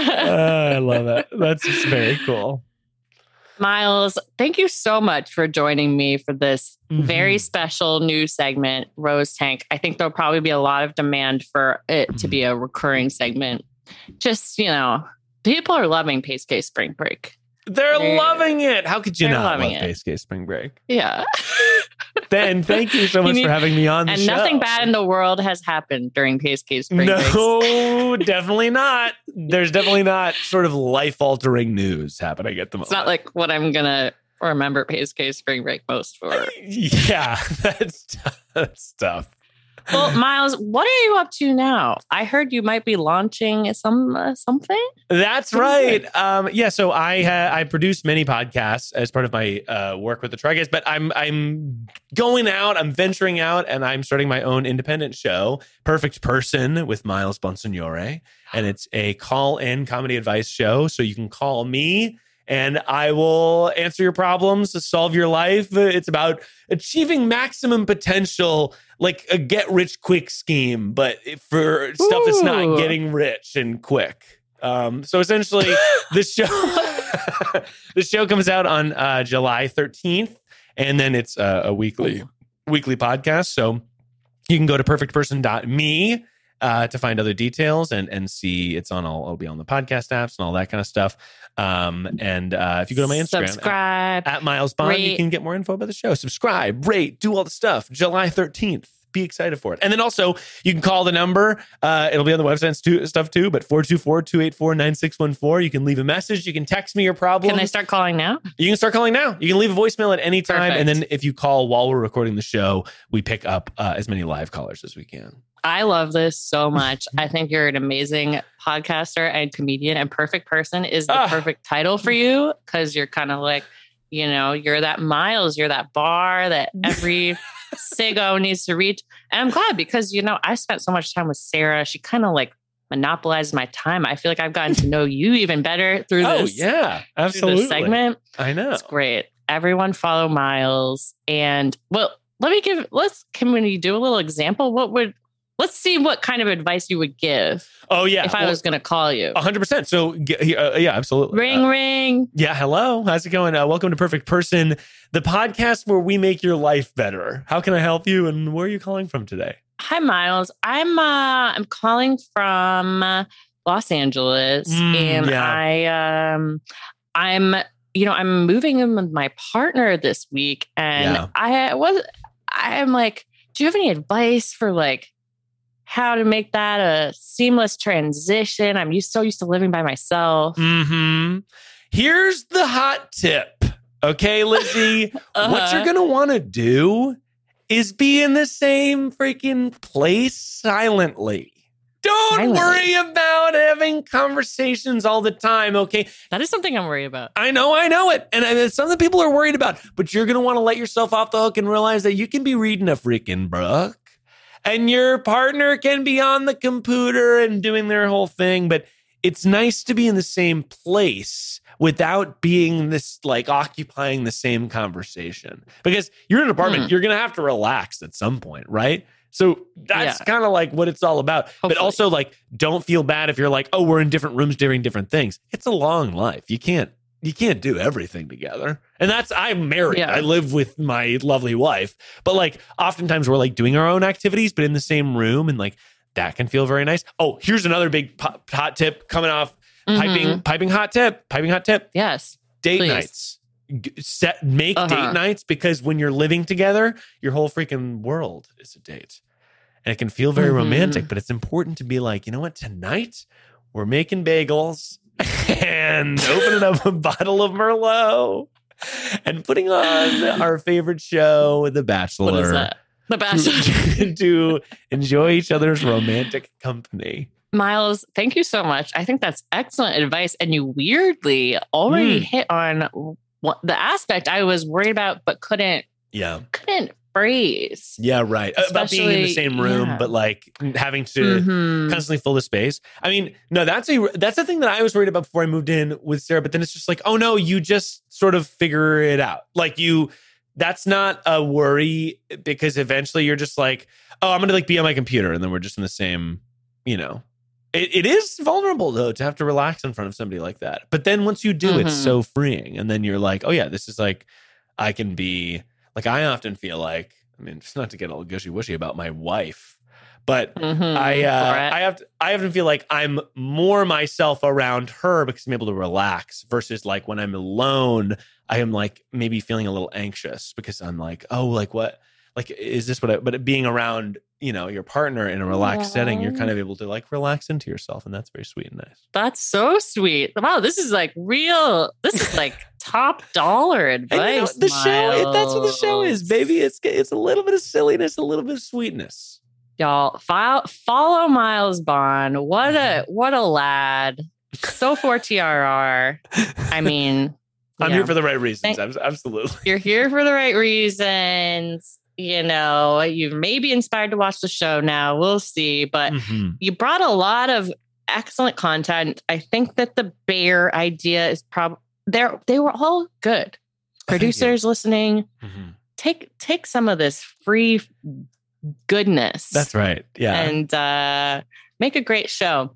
I love it. That's just very cool. Miles, thank you so much for joining me for this mm-hmm. very special new segment, Rose Tank. I think there'll probably be a lot of demand for it mm-hmm. to be a recurring segment. Just, you know, people are loving Pace Case Spring Break. They're, They're loving it. How could you not love it. Pace Case Spring Break? Yeah. Then thank you so much you need, for having me on the and show. And nothing bad in the world has happened during Pace Case Spring Break. No, definitely not. There's definitely not sort of life-altering news happening at the moment. It's not like what I'm going to remember Pace Case Spring Break most for. Yeah, that's, that's tough. Well, Miles, what are you up to now? I heard you might be launching some uh, something. That's right. Um, yeah, so I uh, I produce many podcasts as part of my uh, work with the Try Guys, but I'm I'm going out, I'm venturing out, and I'm starting my own independent show, Perfect Person with Miles Bonsignore, and it's a call-in comedy advice show. So you can call me. And I will answer your problems, solve your life. It's about achieving maximum potential, like a get-rich-quick scheme, but for stuff that's not getting rich and quick. Um, so essentially, the show the show comes out on uh, July thirteenth, and then it's uh, a weekly weekly podcast. So you can go to perfect person dot me. Uh, to find other details and and see it's on all it'll be on the podcast apps and all that kind of stuff. Um, and uh, if you go to my Instagram, subscribe at, at Miles Bond, rate. You can get more info about the show. Subscribe, rate, do all the stuff. July thirteenth. Be excited for it. And then also you can call the number. Uh, it'll be on the website and stuff too, but four two four, two eight four, nine six one four. You can leave a message. You can text me your problem. Can I start calling now? You can start calling now. You can leave a voicemail at any time. Perfect. And then if you call while we're recording the show, we pick up uh, as many live callers as we can. I love this so much. I think you're an amazing podcaster and comedian, and Perfect Person is the ah. perfect title for you because you're kind of like, you know, you're that Miles, you're that bar that every sicko needs to reach. And I'm glad because, you know, I spent so much time with Sarah. She kind of like monopolized my time. I feel like I've gotten to know you even better through oh, this. yeah, absolutely. This segment. I know. It's great. Everyone follow Miles. And well, let me give, let's, can we do a little example? What would, Let's see what kind of advice you would give. Oh, yeah. If I well, was going to call you. one hundred percent. So, uh, yeah, absolutely. Ring, uh, ring. Yeah, hello. How's it going? Uh, welcome to Perfect Person, the podcast where we make your life better. How can I help you? And where are you calling from today? Hi, Miles. I'm uh, I'm calling from uh, Los Angeles. Mm, and yeah. I, um, I'm, you know, I'm moving in with my partner this week. And Yeah. I was, I'm like, do you have any advice for like, how to make that a seamless transition? I'm used so used to living by myself. Mm-hmm. Here's the hot tip. Okay, Lizzie. uh-huh. What you're going to want to do is be in the same freaking place silently. Don't Silently. worry about having conversations all the time, okay? That is something I'm worried about. I know, I know it. And it's something people are worried about. But you're going to want to let yourself off the hook and realize that you can be reading a freaking book. And your partner can be on the computer and doing their whole thing, but it's nice to be in the same place without being this, like, occupying the same conversation. Because you're in an apartment, mm. you're going to have to relax at some point, right? So that's yeah. kind of like what it's all about. Hopefully. But also, like, don't feel bad if you're like, oh, we're in different rooms doing different things. It's a long life. You can't, you can't do everything together. And that's, I'm married. Yeah. I live with my lovely wife. But like oftentimes we're like doing our own activities, but in the same room. And like that can feel very nice. Oh, here's another big po- hot tip coming off. Mm-hmm. Piping, piping hot tip, piping hot tip. Yes. Date please. nights. G- Set, make Uh-huh. date nights, because when you're living together, your whole freaking world is a date. And it can feel very Mm-hmm. romantic, but it's important to be like, you know what? Tonight we're making bagels and opening up a bottle of Merlot and putting on our favorite show, The Bachelor. What is that? The Bachelor. To, to enjoy each other's romantic company. Miles, thank you so much. I think that's excellent advice. And you weirdly already Mm. hit on what, the aspect I was worried about, but couldn't Yeah. couldn't phrase. Yeah, right. About being in the Especially- same room, yeah. but like having to Mhm. constantly fill the space. I mean, no, that's a that's the thing that I was worried about before I moved in with Sarah. But then it's just like, oh no, you just sort of figure it out. Like you, that's not a worry, because eventually you're just like, oh, I'm gonna like be on my computer, and then we're just in the same, you know. It, it is vulnerable though to have to relax in front of somebody like that. But then once you do, it's Mhm. so freeing, and then you're like, oh yeah, this is like, I can be. Like, I often feel like, I mean, just not to get all gushy-washy about my wife, but Mhm. I uh, Brett. I have to, I often feel like I'm more myself around her because I'm able to relax, versus like when I'm alone, I am like maybe feeling a little anxious because I'm like, oh, like what? Like, is this what I, but being around, you know, your partner in a relaxed setting, you're kind of able to like relax into yourself. And that's very sweet and nice. That's so sweet. Wow, this is like real. This is like top dollar advice. And you know, the show, it, that's what the show is, Miles. baby. It's it's a little bit of silliness, a little bit of sweetness. Y'all file, follow Miles Bond. What a what a lad. So for T R R. I mean, I'm yeah. here for the right reasons. Thank- Abs- Absolutely. You're here for the right reasons. You know, you may be inspired to watch the show now. We'll see. But Mhm. you brought a lot of excellent content. I think that the bear idea is probably they're they were all good. Producers listening, Mhm. take take some of this free goodness. That's right. Yeah. And uh, make a great show.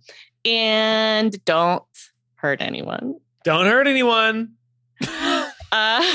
And don't hurt anyone. Don't hurt anyone. Uh,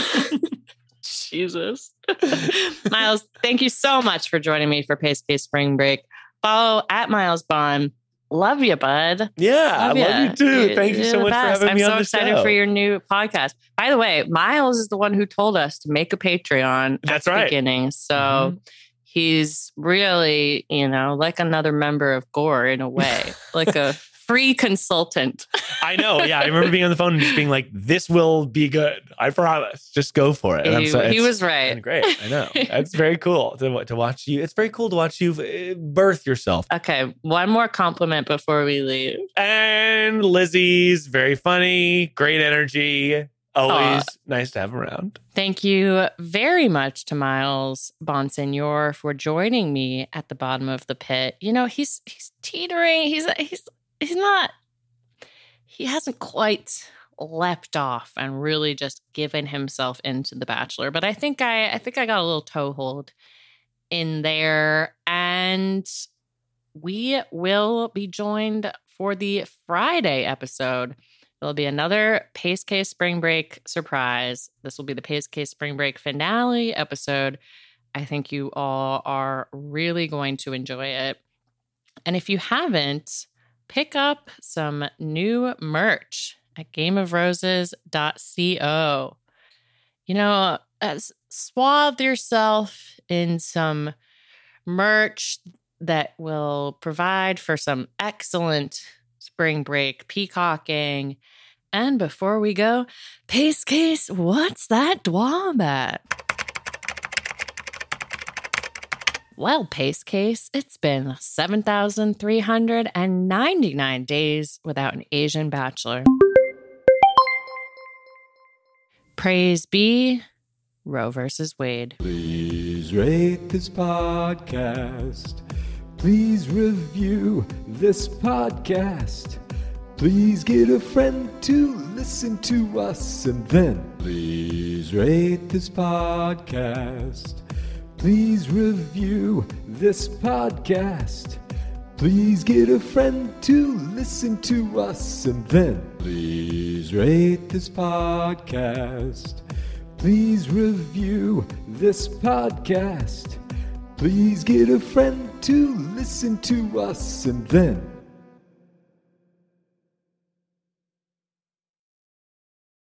Jesus. Miles, thank you so much for joining me for Pace Case Spring Break. Follow at Miles Bond. Love you, bud. Yeah, I love ya. you too. You're- Thank you you're so the much for best. having I'm me so on the excited show. for your new podcast. By the way, Miles is the one who told us to make a Patreon That's at the right. beginning. So Mhm. he's really, you know, like another member of Gore in a way, like a free consultant. I know. Yeah, I remember being on the phone and just being like, "This will be good. I promise. Just go for it." And I'm He, so- he it's was right. been great. I know. It's very cool to to watch you. It's very cool to watch you uh, birth yourself. Okay, one more compliment before we leave. And Lizzie's very funny, great energy. Always Aw. nice to have around. Thank you very much to Miles Bonsignor for joining me at the bottom of the pit. You know, he's he's teetering. He's he's he's not. He hasn't quite leapt off and really just given himself into The Bachelor. But I think I I think I got a little toehold in there, and we will be joined for the Friday episode. There'll be another Pace Case Spring Break surprise. This will be the Pace Case Spring Break finale episode. I think you all are really going to enjoy it. And if you haven't, pick up some new merch at game of roses dot co. You know, as swathe yourself in some merch that will provide for some excellent spring break peacocking. And before we go, Pace Case, what's that drawback? Well, Pace Case, it's been seven thousand three hundred ninety-nine days without an Asian bachelor. Praise be Roe versus Wade. Please rate this podcast. Please review this podcast. Please get a friend to listen to us. And then please rate this podcast. Please review this podcast. Please get a friend to listen to us, and then please rate this podcast. Please review this podcast. Please get a friend to listen to us, and then